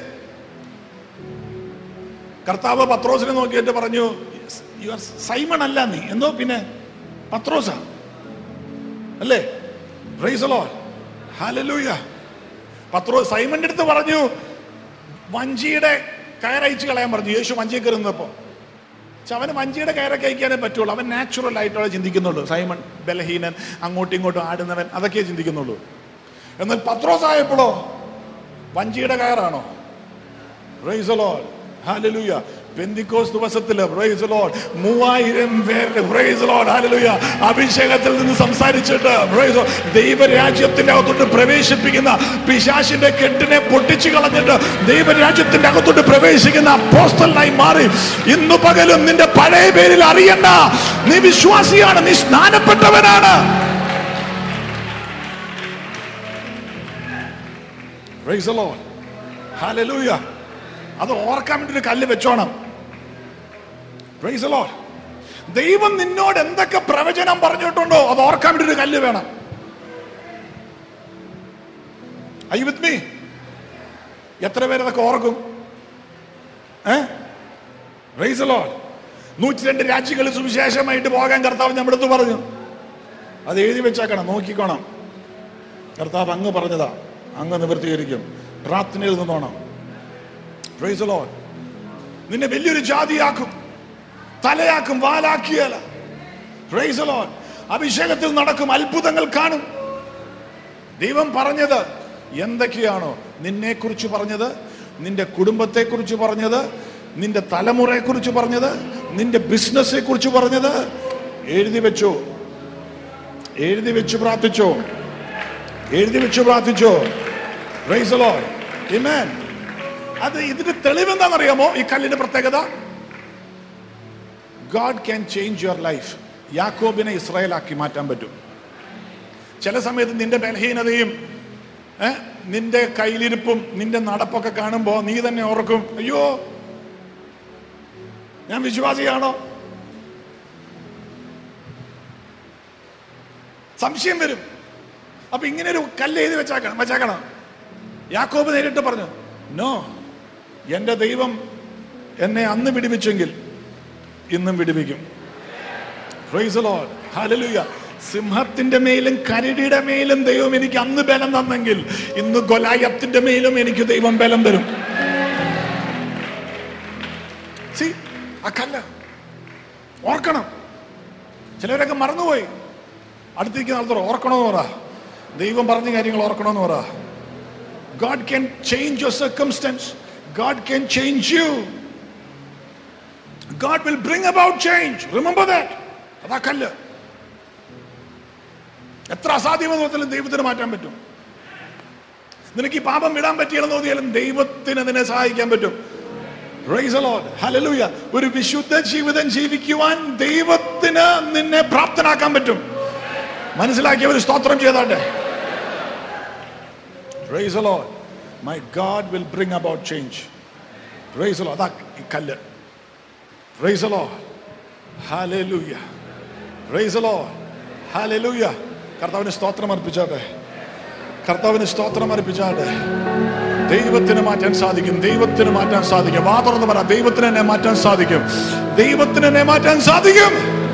കർത്താവ് പത്രോസിനെ നോക്കിയിട്ട് പറഞ്ഞു, സൈമൺ അല്ല നീ, എന്തോ പിന്നെ പത്രോസ അല്ലേ? Praise the Lord. ഹല്ലേലൂയ. പത്രോസ് സൈമന്റെ അടുത്ത് പറഞ്ഞു, വഞ്ചിയുടെ കയറയച്ച് കളയാൻ പറഞ്ഞു. യേശു വഞ്ചിയെ കയറുന്നപ്പോ അവന് വഞ്ചിയുടെ കയറൊക്കെ അയക്കാനേ പറ്റുള്ളൂ. അവൻ നാച്ചുറൽ ആയിട്ടുള്ള ചിന്തിക്കുന്നുള്ളൂ. സൈമൺ ബലഹീനൻ, അങ്ങോട്ടും ഇങ്ങോട്ടും ആടുന്നവൻ, അതൊക്കെ ചിന്തിക്കുന്നുള്ളൂ. എന്നാൽ പത്രോസ് ആയപ്പോഴോ വഞ്ചിയുടെ കയറാണോ? Praise the Lord. ഹല്ലേലൂയ. പെന്തിക്കോസ് ദിവസത്തില് പ്രൈസ് ദി ലോർഡ് 3000 പേരുടെ പ്രൈസ് ദി ലോർഡ് ഹല്ലേലൂയ അഭിഷേകത്തിൽ നിന്ന് സംസാരിച്ചിട്ട് പ്രൈസ് ദൈവരാജ്യത്തിന്റെ അകത്തോട്ട് പ്രവേശിപ്പിക്കുന്ന പിശാചിന്റെ കെട്ടിനെ പൊട്ടിച്ചു കളഞ്ഞിട്ട് ദൈവരാജ്യത്തിന്റെ അകത്തോട്ട് പ്രവേശിക്കുന്ന അപ്പോസ്തലനായി മാറി. ഇന്നു പകലും നിന്റെ പഴയ പേരിൽ അറിയണ്ട, നീ വിശ്വാസിയാണ്, നീ സ്നാനപ്പെട്ടവനാണ്. Praise the Lord. ഹല്ലേലൂയ. അത് ഓർക്കാൻ വേണ്ടി ഒരു കല്ല് വെച്ചോണം. Price the Lord. ദൈവം നിന്നോട് എന്തൊക്കെ പ്രവചനം പറഞ്ഞിട്ടുണ്ടോ അത് ഓർക്കാൻ വേണ്ടി ഒരു കല്ല് വേണം. Are you with me? എത്ര പേര് അതൊക്കെ ഓർക്കും? Price the Lord. 102 രാജ്യങ്ങളിൽ സുവിശേഷമായിട്ട് പോകാൻ കർത്താവ് നമ്മുടെ അടുത്ത് പറഞ്ഞു. അത് എഴുതി വെച്ചേക്കണം, നോക്കിക്കോണം. കർത്താവ് അങ്ങ് പറഞ്ഞതാ, അങ്ങ് നിവൃത്തീകരിക്കും. പ്രാർത്ഥനയിൽ നിന്നോണം. Praise the Lord. നിന്നെ വലിയൊരു ജാതിയാക്കും, തലയാക്കും, വാലാക്കിയല്ല. Praise the Lord. അഭിഷേകത്തിൽ നടക്കും, അത്ഭുതങ്ങൾ കാണും. ദൈവം പറഞ്ഞത് എന്തൊക്കെയാണോ നിന്നെ കുറിച്ച് പറഞ്ഞത്, നിന്റെ കുടുംബത്തെ കുറിച്ച് പറഞ്ഞത്, നിന്റെ തലമുറയെ കുറിച്ച് പറഞ്ഞത്, നിന്റെ ബിസിനസ്സെ കുറിച്ച് പറഞ്ഞത് എഴുതി വെച്ചോ, എഴുതി വെച്ച് പ്രാർത്ഥിച്ചോ, എഴുതി വെച്ച് പ്രാർത്ഥിച്ചോ. Praise the Lord. Amen. അത് ഇതിന്റെ തെളിവെന്താണെന്നറിയാമോ? ഈ കല്ലിന്റെ പ്രത്യേകത, God can change your life. യാക്കോബിനെ ഇസ്രായേലാക്കി മാറ്റാൻ പറ്റും. ചില സമയത്ത് നിന്റെ ബലഹീനതയും നിന്റെ കയ്യിലിരിപ്പും നിന്റെ നടപ്പൊക്കെ കാണുമ്പോ നീ തന്നെ ഓർക്കും, അയ്യോ ഞാൻ വിശ്വാസിയാണോ? സംശയം വരും. അപ്പൊ ഇങ്ങനെ ഒരു കല്ല് എഴുതി വെച്ചേക്കണം. യാക്കോബ് നേരിട്ട് പറഞ്ഞു, നോ, എന്റെ ദൈവം എന്നെ അന്ന് വിടുവിച്ചെങ്കിൽ ഇന്നും വിടുവിക്കും. Praise the Lord. ഹല്ലേലൂയ. സിംഹത്തിന്റെ മേലും കരടിയുടെ മേലും ദൈവം എനിക്ക് അന്ന് ബലം തന്നെങ്കിൽ ഇന്ന് ഗൊലായത്തിന്റെ മേലും എനിക്ക് ദൈവം ബലം തരും. ആ കല്ല് ഓർക്കണം. ചിലരൊക്കെ മറന്നുപോയി. അടുത്തിരിക്കുന്ന ആൾക്കാർ ഓർക്കണമെന്ന് പറ, ദൈവം പറഞ്ഞ കാര്യങ്ങൾ ഓർക്കണമെന്ന് പറ. God can change your circumstance. God can change you. God will bring about change. Remember that. അതാ കല്ല്. എത്ര അസാധ്യമെന്ന് ദൈവത്തിന് മാറ്റാൻ പറ്റും. നിനക്ക് ഈ പാപം വിടാൻ പറ്റിയാലെന്ന് തോന്നിയാലും ദൈവത്തിന് നിന്നെ സഹായിക്കാൻ പറ്റും. Praise the Lord. Hallelujah. ഒരു വിശുദ്ധ ജീവിതം ജീവിക്കുവാൻ ദൈവത്തിന് നിന്നെ പ്രാപ്തനാക്കാൻ പറ്റും. മനസ്സിലാക്കിയവർ സ്തോത്രം ചെയ്താട്ടെ. Praise the Lord. My God will bring about change. Praise the Lord. അതാ ഈ കല്ല്. Praise the Lord. Hallelujah. Praise the Lord. Hallelujah. കർത്താവിന് സ്തോത്രം അർപ്പിച്ചാട്ടെ. കർത്താവിന് സ്തോത്രം അർപ്പിച്ചാട്ടെ. ദൈവത്തിന് മാറ്റാൻ സാധിക്കും. ദൈവത്തിന് മാറ്റാൻ സാധിക്കും. വാ തുറന്ന് പറ, ദൈവത്തിന് എന്നെ മാറ്റാൻ സാധിക്കും. ദൈവത്തിന് എന്നെ മാറ്റാൻ സാധിക്കും.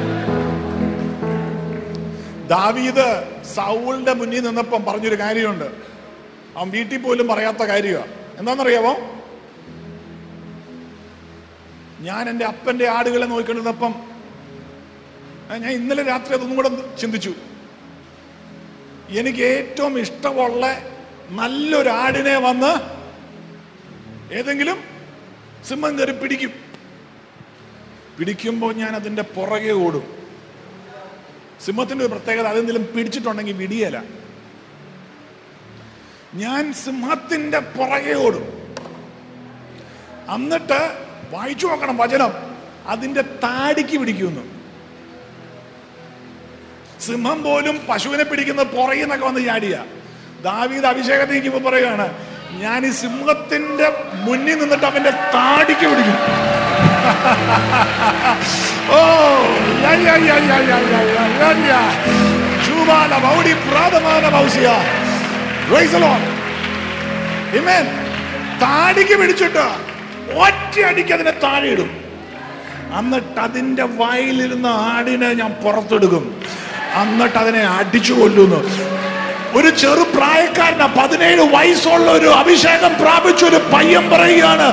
ദാവീദ് സൗലിന്റെ മുന്നിൽ നിന്നപ്പം പറഞ്ഞൊരു കാര്യമുണ്ട്. അവൻ വീട്ടിൽ പോലും പറയാത്ത കാര്യമാണ്. എന്താണെന്നറിയാമോ? ഞാൻ എൻ്റെ അപ്പൻ്റെ ആടുകളെ നോക്കിക്കൊണ്ടിരുന്നപ്പം ഞാൻ ഇന്നലെ രാത്രി അതൊന്നും കൂടെ ചിന്തിച്ചു. എനിക്ക് ഏറ്റവും ഇഷ്ടമുള്ള നല്ലൊരു ആടിനെ വന്ന് ഏതെങ്കിലും സിംഹം കയറി പിടിക്കുമ്പോൾ ഞാൻ അതിന്റെ പുറകെ ഓടും. സിംഹത്തിന്റെ ഒരു പ്രത്യേകത, അതെന്തെങ്കിലും പിടിച്ചിട്ടുണ്ടെങ്കിൽ വിടിയല. ഞാൻ സിംഹത്തിന്റെ പുറകെ ഓടും. എന്നിട്ട് വായിച്ചു നോക്കണം വചനം, അതിന്റെ താടിക്ക് പിടിക്കുന്നു. സിംഹം പോലും പശുവിനെ പിടിക്കുന്ന പുറകിൽ നിന്നൊക്കെ വന്ന് ചാടിയ. ദാവീദ് അഭിഷേകത്തിൽ നിൽക്കുമ്പോൾ പറയുകയാണ്, ഞാൻ ഈ സിംഹത്തിന്റെ മുന്നിൽ നിന്നിട്ട് അവന്റെ താടിക്ക് പിടിക്കും. ഓ താടിക്ക് പിടിച്ചിട്ട് ഒറ്റയടിക്ക് അതിനെ താഴെ ഇടും. എന്നിട്ട് അതിന്റെ വായിലിരുന്ന ആടിനെ ഞാൻ പുറത്തെടുക്കും. എന്നിട്ട് അതിനെ അടിച്ചു കൊല്ലുന്നു. ഒരു ചെറുപ്രായക്കാരന 17 വയസ്സുള്ള ഒരു അഭിഷേകം പ്രാപിച്ച ഒരു പയ്യൻ പറയുകയാണ്,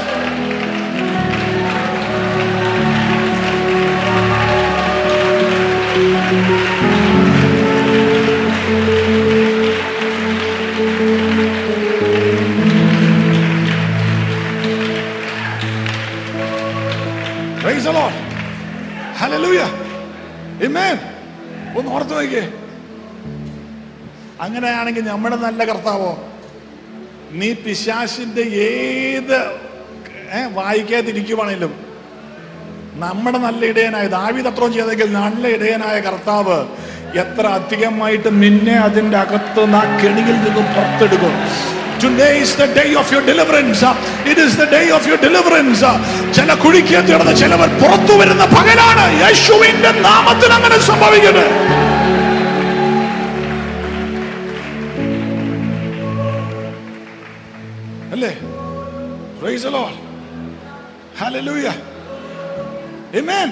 Praise the Lord. Hallelujah. Amen. ഒന്ന് ഓർത്ത് നോക്കിയേ. അങ്ങനെയാണെങ്കിൽ നമ്മുടെ നല്ല കർത്താവോ, നീ പിശാചിന്റെ ഏത് വായിക്കാതിരിക്കുവാണെങ്കിലും നമ്മുടെ നല്ല ഇടയനായ ദാവീദ് അത്രയും ചെയ്തെങ്കിൽ നല്ല ഇടയനായ കർത്താവ് എത്ര അധികമായിട്ട് നിന്നെ അതിന്റെ അകത്ത് ആ കെണിയിൽ നിന്നും പുറത്തെടുക്കും. Today is the day of your deliverance. It is the day of your deliverance. ചില കുഴിക്ക് തീർന്ന ചിലവർ പുറത്തു വരുന്ന പകലാണ്. യേശുവിന്റെ നാമത്തിൽ അങ്ങനെ സംഭവിക്കട്ടെ. അല്ലേ? Praise the Lord. Hallelujah. Amen.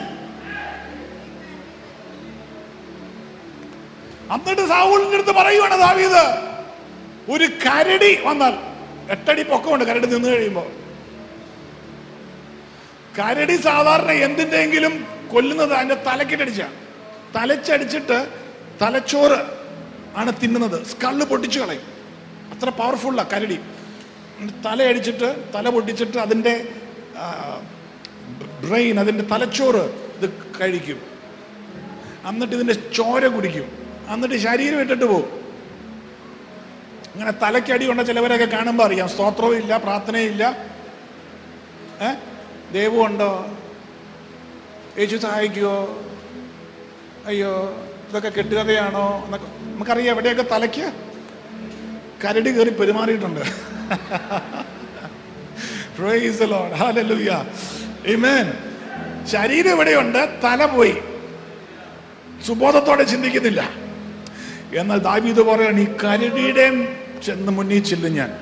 എന്നിട്ട് സൗലിന്റെ അടുത്ത് പറയുവാണ് ദാവീദ്, ഒരു കരടി വന്നാൽ, 8 അടി പൊക്കമുണ്ട് കരടി നിന്ന് കഴിയുമ്പോ. കരടി സാധാരണ എന്തിന്റെങ്കിലും കൊല്ലുന്നത് അതിന്റെ തലച്ചടിച്ചിട്ട് തലച്ചോറ് ആണ് തിന്നുന്നത്. സ്കള്ള് പൊട്ടിച്ചു കളയും. അത്ര പവർഫുള്ള കരടി. തല പൊട്ടിച്ചിട്ട് അതിന്റെ ബ്രെയിൻ, അതിന്റെ തലച്ചോറ് ഇത് കഴിക്കും. എന്നിട്ട് ഇതിന്റെ ചോര കുടിക്കും. എന്നിട്ട് ശരീരം ഇട്ടിട്ട് പോകും. അങ്ങനെ തലക്കടി കൊണ്ട ചിലവരൊക്കെ കാണുമ്പോൾ അറിയാം, സ്തോത്രവും ഇല്ല, പ്രാർത്ഥനയില്ല, ദൈവമുണ്ടോ, യേശു സഹായിക്കുവോ, അയ്യോ ഇതൊക്കെ കെട്ടുകഥയാണോ എന്നൊക്കെ നമുക്കറിയാം. എവിടെയൊക്കെ തലയ്ക്ക് കരടി കയറി പെരുമാറിയിട്ടുണ്ട്. Praise the Lord. Hallelujah. Amen. ശരീരം എവിടെയുണ്ട്, തല പോയി, സുബോധത്തോടെ ചിന്തിക്കുന്നില്ല. എന്നാൽ ദാവീദ് പറയാണ്, ഈ കരടിയുടെ ചെന്ന് മുന്നിൽ ചെല്ലും ഞാൻ.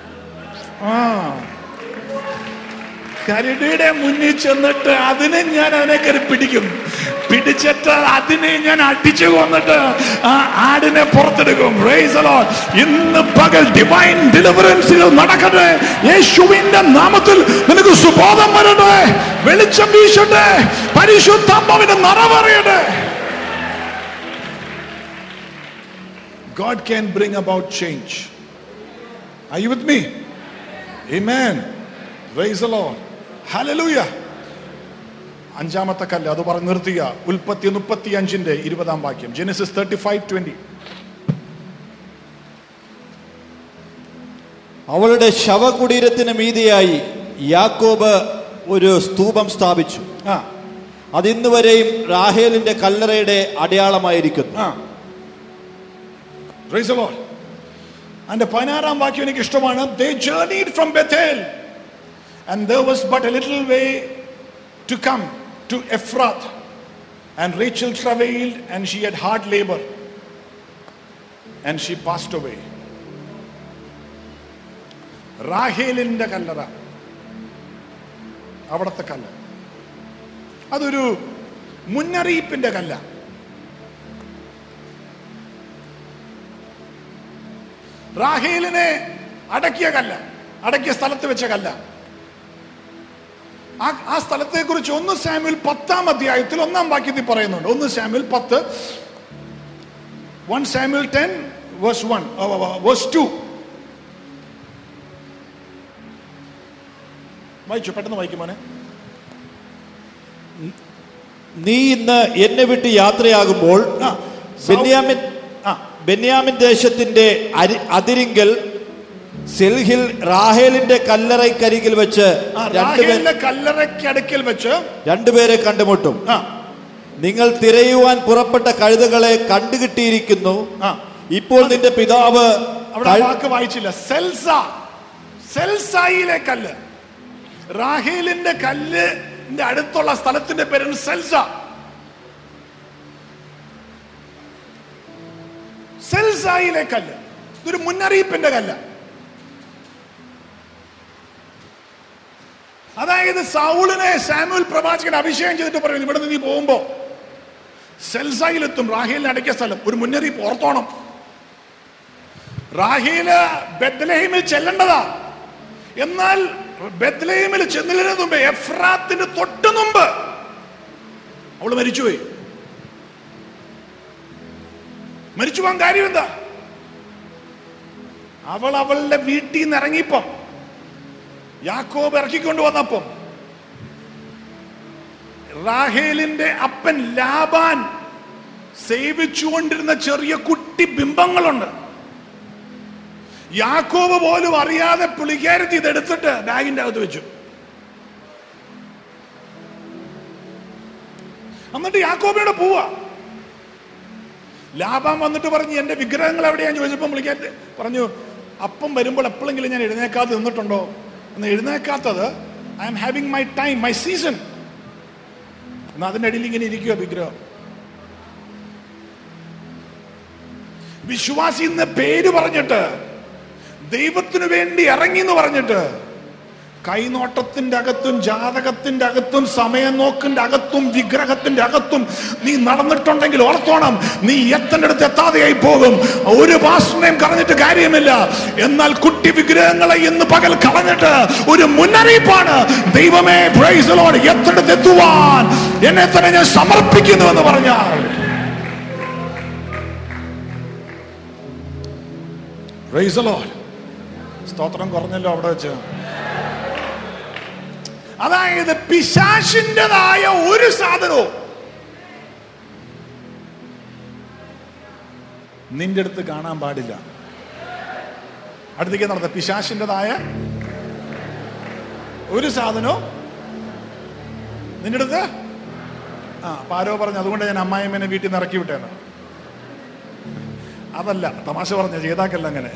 കരടിയുടെ മുന്നിൽ ചെന്നിട്ട് അതിനെ കയറി പിടിക്കും. പിടിച്ചിട്ട് അതിനെ ഞാൻ അടിച്ചു കൊന്നിട്ട് ആ ആടിനെ പുറത്തെടുക്കും. Praise the Lord. ഇന്ന് പകൽ ഡിവൈൻ ഡെലിവറൻസുകൾ നടക്കട്ടെ. യേശുവിന്റെ നാമത്തിൽ നിനക്ക് സുബോധം വരട്ടെ, വെളിച്ചം വീശട്ടെ, പരിശുദ്ധാത്മാവിന്റെ നിറവറിയട്ടെ. God can bring about change. Are you with me? Amen. Praise the Lord. Hallelujah. 5-ാമത്തെ കല്ല് അത് പറഞ്ഞ് നിർത്തുക. ഉൽപ്പത്തി 35-ന്റെ 20-ാം വാക്യം. Genesis 35:20. അവളുടെ ശവകുടീരത്തിന് മീതിയായി യാക്കോബ് ഒരു സ്തൂപം സ്ഥാപിച്ചു. അതിന്ന് വരെയും റാഹേലിന്റെ കല്ലറയുടെ അടയാളമായിരിക്കുന്നു. Praise the Lord. And 16-ാം വാക്യം എനിക്ക് ഇഷ്ടമാണ്. They journeyed from Bethel and there was but a little way to come to Ephrath, and Rachel travailed and she had hard labor and she passed away. റാഹേലിന്റെ കല്ലറ, അവിടത്തെ കല്ല്, അതൊരു മുന്നറിയിപ്പിന്റെ കല്ല. റാഹേലിനെ അടക്കിയ കല്ല, അടക്കിയ സ്ഥലത്ത് വെച്ച കല്ല. ആ സ്ഥലത്തെ കുറിച്ച് 1 സാമുവേൽ 10-ാം അധ്യായത്തിൽ 1-ാം വാക്യത്തിൽ പറയുന്നുണ്ട്. 1 സാമുവേൽ 10, 1 സാമുവേൽ 10 verse 1, verse 2. വായിച്ചു, പെട്ടെന്ന് വായിക്കും മോനെ. നീ ഇന്ന് എന്നെ വിട്ട് യാത്രയാകുമ്പോൾ ബെന്യാമിൻ ദേശത്തിന്റെ അതിരിങ്കൽ സെൽഹിൽ റാഹേലിന്റെ കല്ലറയ്ക്കരികിൽ വെച്ച് കല്ലറയ്ക്കടുക്കൽ വെച്ച് രണ്ടുപേരെ കണ്ടുമുട്ടും. നിങ്ങൾ തിരയുവാൻ പുറപ്പെട്ട കഴുതകളെ കണ്ടുകിട്ടിയിരിക്കുന്നു. ഇപ്പോൾ നിന്റെ പിതാവ് വാക്ക് വായിച്ചില്ല. സെൽസായിലെ കല്ല്, റാഹേലിന്റെ കല്ലിന്റെ അടുത്തുള്ള സ്ഥലത്തിന്റെ പേരാണ് സെൽസ. സെൽസായിലെ കല്ല് ഇതൊരു മുന്നറിയിപ്പിന്റെ കല്ല്. അതായത് സൗളിനെ സാമുവേൽ പ്രവാചകൻ അഭിഷേകം ചെയ്തിട്ട് പറയുന്നു, ഇവിടെ നിന്ന് നീ പോകുമ്പോ സെൽസായിലെത്തും, റാഹേലിന് അടക്കിയ സ്ഥലം. ഒരു മുന്നറിയിപ്പ്, ഓർത്തോണം. റാഹേല് ബെത്ലഹേമിൽ ചെല്ലേണ്ടതാ. എന്നാൽ ബെത്ലഹേമിൽ ചെന്നതിന് മുമ്പ്, എഫ്രാത്തിന് തൊട്ട് മുമ്പ് അവള് മരിച്ചുപോയി. മരിച്ചു പോകാൻ കാര്യം എന്താ? അവളുടെ വീട്ടിൽ നിന്ന് ഇറങ്ങിയപ്പം, യാക്കോബ് ഇറക്കിക്കൊണ്ട് വന്നപ്പം, റാഹേലിന്റെ അപ്പൻ ലാബാൻ സേവിച്ചുകൊണ്ടിരുന്ന ചെറിയ കുട്ടി ബിംബങ്ങളുണ്ട്. യാക്കോബ് പോലും അറിയാതെ പുള്ളിക്കാരത്തി ഇതെടുത്തിട്ട് ബാഗിന്റെ അകത്ത് വെച്ചു. എന്നിട്ട് യാക്കോബിനോട് പോവാ. ലാബാൻ വന്നിട്ട് പറഞ്ഞു, എന്റെ വിഗ്രഹങ്ങൾ എവിടെയാന്ന് ചോദിച്ചപ്പോൾ പുള്ളിക്കാരത്തി പറഞ്ഞു, അപ്പം വരുമ്പോൾ എപ്പോഴെങ്കിലും ഞാൻ എഴുന്നേക്കാതെ നിന്നിട്ടുണ്ടോ? എഴുന്നേക്കാത്തത് I am having my time, my season. എന്നാ അതിന്റെ ഇടയിൽ ഇങ്ങനെ ഇരിക്കുക വിഗ്രഹം. വിശ്വാസി എന്ന പേര് പറഞ്ഞിട്ട്, ദൈവത്തിനു വേണ്ടി ഇറങ്ങി എന്ന് പറഞ്ഞിട്ട്, കൈനോട്ടത്തിന്റെ അകത്തും ജാതകത്തിന്റെ അകത്തും സമയം നോക്കിന്റെ അകത്തും വിഗ്രഹത്തിന്റെ അകത്തും നീ നടന്നിട്ടുണ്ടെങ്കിൽ ഓർത്തോണം, നീ എത്തേണ്ടടുത്ത് എത്താതെയായി പോകും. ഒരു പാസ്റ്ററിനെയും കളഞ്ഞിട്ട് കാര്യമില്ല. എന്നാൽ കുട്ടി വിഗ്രഹങ്ങളെ ഇന്ന് പകൽ കളഞ്ഞിട്ട് ഒരു മുന്നറിയിപ്പാണ്. ദൈവമേ, പ്രൈസ് ദി ലോർഡ്, എത്തേണ്ടടുത്ത് എത്തുവാൻ എന്നെ തന്നെ ഞാൻ സമർപ്പിക്കുന്നു എന്ന് പറഞ്ഞാൽ, പ്രൈസ് ദി ലോർഡ്. സ്തോത്രം കുറഞ്ഞല്ലോ അവിടെ വെച്ച്. അതായത് പിശാചിൻ്റെതായ ഒരു സാധനവും നിന്റെ അടുത്ത് കാണാൻ പാടില്ല. അടുത്തേക്ക് നടത്ത, പിശാചിൻ്റെതായ ഒരു സാധനവും നിന്റെ അടുത്ത്. പാരോ പറഞ്ഞു, അതുകൊണ്ട് ഞാൻ അമ്മായിമ്മനെ വീട്ടിൽ നിന്ന് ഇറക്കി വിട്ടേന്ന്. അതല്ല, തമാശ പറഞ്ഞ, ചെയ്താക്കല്ല അങ്ങനെ.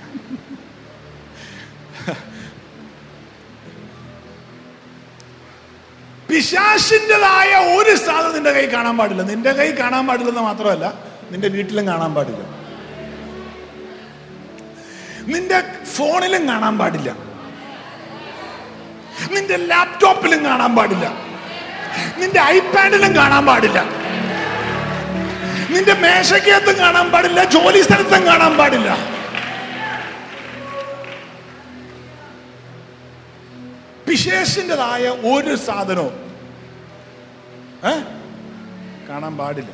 പിശാചിൻ്റെതായ ഒരു സാധനം നിന്റെ കൈ കാണാൻ പാടില്ല. നിന്റെ കൈ കാണാൻ പാടില്ലെന്ന് മാത്രമല്ല, നിന്റെ വീട്ടിലും കാണാൻ പാടില്ല, നിന്റെ ഫോണിലും കാണാൻ പാടില്ല, നിന്റെ ലാപ്ടോപ്പിലും കാണാൻ പാടില്ല, നിന്റെ ഐപാഡിലും കാണാൻ പാടില്ല, നിന്റെ മേശയ്ക്കകത്തും കാണാൻ പാടില്ല, ജോലി സ്ഥലത്തും കാണാൻ പാടില്ല. പിശാചിൻ്റെതായ ഒരു സാധനവും കാണാൻ പാടില്ല.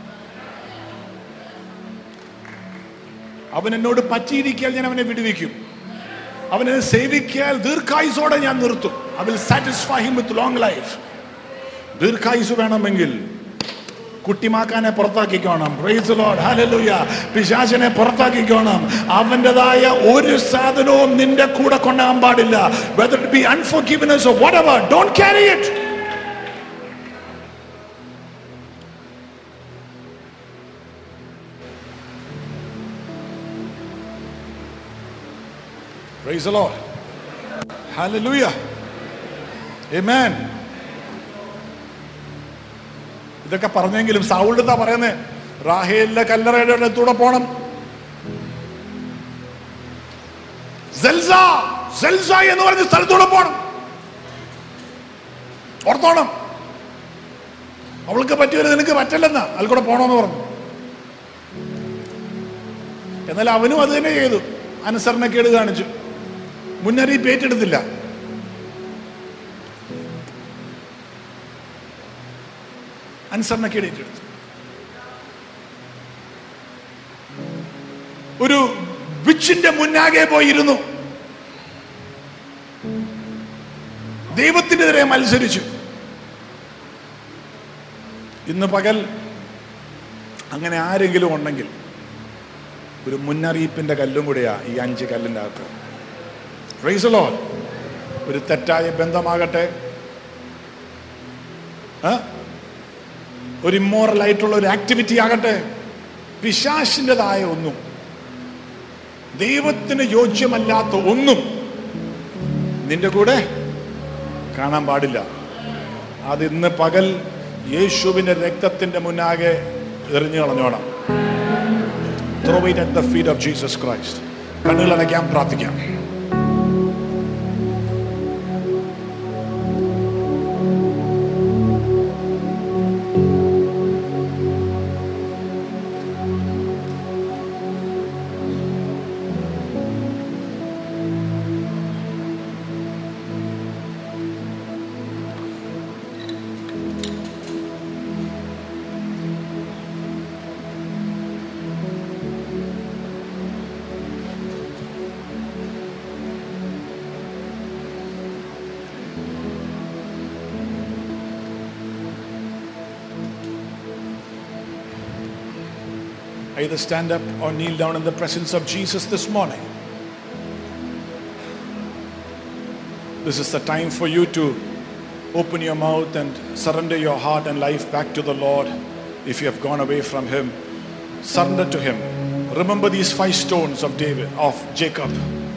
അവൻ എന്നോട് പറ്റിയിരിക്കാൻ ഞാൻ അവനെ വിടുവിക്കും. അവനെ സേവിക്കാൻ ദീർഘായുസോടെ ഞാൻ നിർത്തും. I will satisfy him with long life. ദീർഘായുസ് വേണമെങ്കിൽ കുട്ടിമാക്കാനെ പുറത്താക്കിക്കോണം. പ്രൈസ് ദി ലോർഡ്, ഹല്ലേലൂയ. പിശാചിനെ പുറത്താക്കിക്കോണം. അവന്റേതായ ഒരു സാധനവും നിന്റെ കൂടെ കൊണ്ടുപോകാൻ പാടില്ല. Whether it be unforgiveness or whatever, don't carry it. Praise the Lord. Hallelujah. Amen. ഇതൊക്കെ പറഞ്ഞെങ്കിലും സൗൾ എന്താ പറയുന്നേ? റാഹേലിന്റെ കല്ലറയുടെ അടുത്തൂടെ പോണം. സെൽസ എന്ന് പറഞ്ഞ സ്ഥലത്തൂടെ പോണം. ഓർത്തോണം, അവൾക്ക് പറ്റിയത് നിനക്ക് പറ്റില്ലെന്നാ, അതിൽ കൂടെ പോണമെന്ന് പറഞ്ഞു. എന്നാൽ അവനും അത് തന്നെ ചെയ്തു. അനുസരണക്കേട് കാണിച്ചു, മുന്നറിയിപ്പ് ഏറ്റെടുത്തില്ല. അനുസരണക്കേട് ഏറ്റെടുത്തു. ഒരു വിച്ചിന്റെ മുന്നാകെ പോയിരുന്നു, ദൈവത്തിനെതിരെ മത്സരിച്ചു. ഇന്ന് പകൽ അങ്ങനെ ആരെങ്കിലും ഉണ്ടെങ്കിൽ ഒരു മുന്നറിയിപ്പിന്റെ കല്ലും കൂടെയാ ഈ 5 കല്ലിൻ്റെ അകത്ത്. Praise the Lord. ഒരു തെറ്റായ ബന്ധമാകട്ടെ, ഒരു ഇമ്മോറൽ ആയിട്ടുള്ള ഒരു ആക്ടിവിറ്റി ആകട്ടെ, പിശാചിൻ്റെതായ ഒന്നും, ദൈവത്തിന് യോജ്യമല്ലാത്ത ഒന്നും നിന്റെ കൂടെ കാണാൻ പാടില്ല. അത് ഇന്ന് പകൽ യേശുവിന്റെ രക്തത്തിന്റെ മുന്നാകെ എറിഞ്ഞു കളഞ്ഞോണം. Throw it at the feet of Jesus Christ. കണ്ണുകളടയ്ക്കാം, പ്രാർത്ഥിക്കാം. Either stand up or kneel down in the presence of Jesus this morning. This is the time for you to open your mouth and surrender your heart and life back to the Lord. If you have gone away from Him, surrender to Him. Remember these 5 stones of Jacob.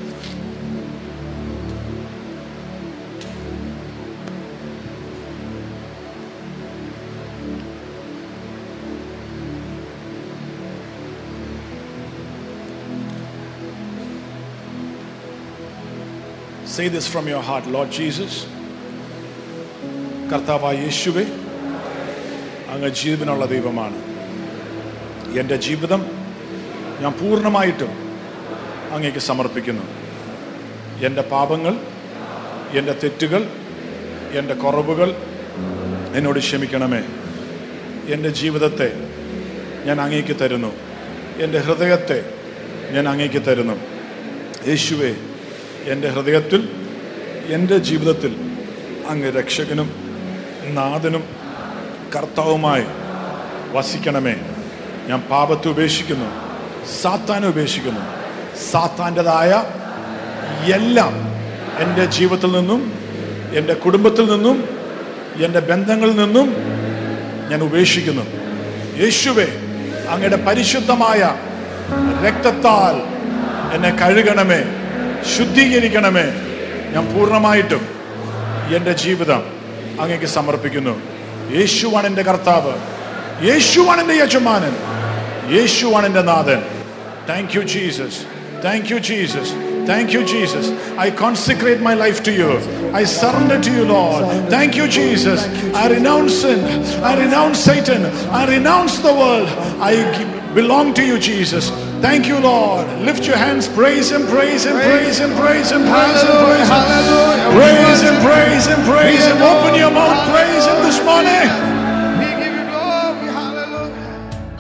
Say this from your heart. Lord Jesus, കർത്താവായ യേശുവേ, അങ്ങ് ജീവനുള്ള ദൈവമാണ്. എൻ്റെ ജീവിതം ഞാൻ പൂർണ്ണമായിട്ടും അങ്ങേക്ക് സമർപ്പിക്കുന്നു. എൻ്റെ പാപങ്ങൾ, എൻ്റെ തെറ്റുകൾ, എൻ്റെ കുറവുകൾ എന്നോട് ക്ഷമിക്കണമേ. എൻ്റെ ജീവിതത്തെ ഞാൻ അങ്ങേക്ക് തരുന്നു. എൻ്റെ ഹൃദയത്തെ ഞാൻ അങ്ങേക്ക് തരുന്നു. യേശുവേ, എൻ്റെ ഹൃദയത്തിൽ, എൻ്റെ ജീവിതത്തിൽ അങ്ങ് രക്ഷകനും നാഥനും കർത്താവുമായി വസിക്കണമേ. ഞാൻ പാപത്തെ ഉപേക്ഷിക്കുന്നു, സാത്താനെ ഉപേക്ഷിക്കുന്നു. സാത്താൻ്റെതായ എല്ലാം എൻ്റെ ജീവിതത്തിൽ നിന്നും, എൻ്റെ കുടുംബത്തിൽ നിന്നും, എൻ്റെ ബന്ധങ്ങളിൽ നിന്നും ഞാൻ ഉപേക്ഷിക്കുന്നു. യേശുവേ, അങ്ങയുടെ പരിശുദ്ധമായ രക്തത്താൽ എന്നെ കഴുകണമേ, ശുദ്ധീകരിക്കണമേ. ഞാൻ പൂർണ്ണമായിട്ടും എൻ്റെ ജീവിതം അങ്ങേക്ക് സമർപ്പിക്കുന്നു. യേശുവാണ് എൻ്റെ കർത്താവ്, യേശുവാണ് എൻ്റെ യജമാനൻ, യേശുവാണ് എൻ്റെ നാഥൻ. Thank you Jesus, thank you Jesus, thank you Jesus. I consecrate my life to you. I surrender to you, Lord. Thank you Jesus. I renounce sin, I renounce Satan, I renounce the world. I belong to you Jesus. Thank you Lord. Lift your hands, praise him, praise him, praise him, praise him, praise him, praise him, praise him, praise him, praise him. Open your mouth, praise him this morning. We give you glory. Hallelujah.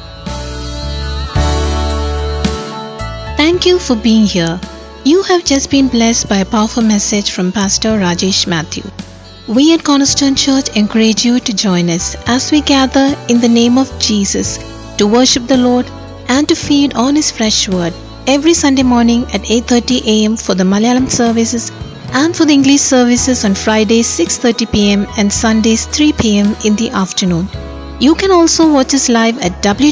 Thank you for being here. You have just been blessed by a powerful message from Pastor Rajesh Matthew. We at Cornerstone Church encourage you to join us as we gather in the name of Jesus to worship the Lord and to feed on His fresh word every Sunday morning at 8:30 a.m. for the Malayalam services and for the English services on Fridays 6:30 p.m. and Sundays 3 p.m. in the afternoon. You can also watch us live at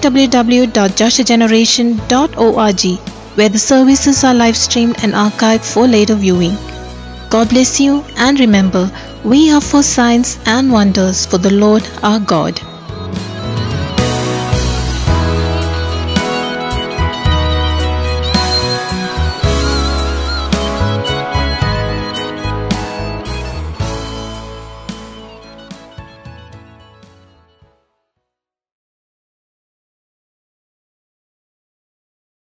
www.joshageneration.org, where the services are live streamed and archived for later viewing. God bless you, and remember, we are for signs and wonders for the Lord our God.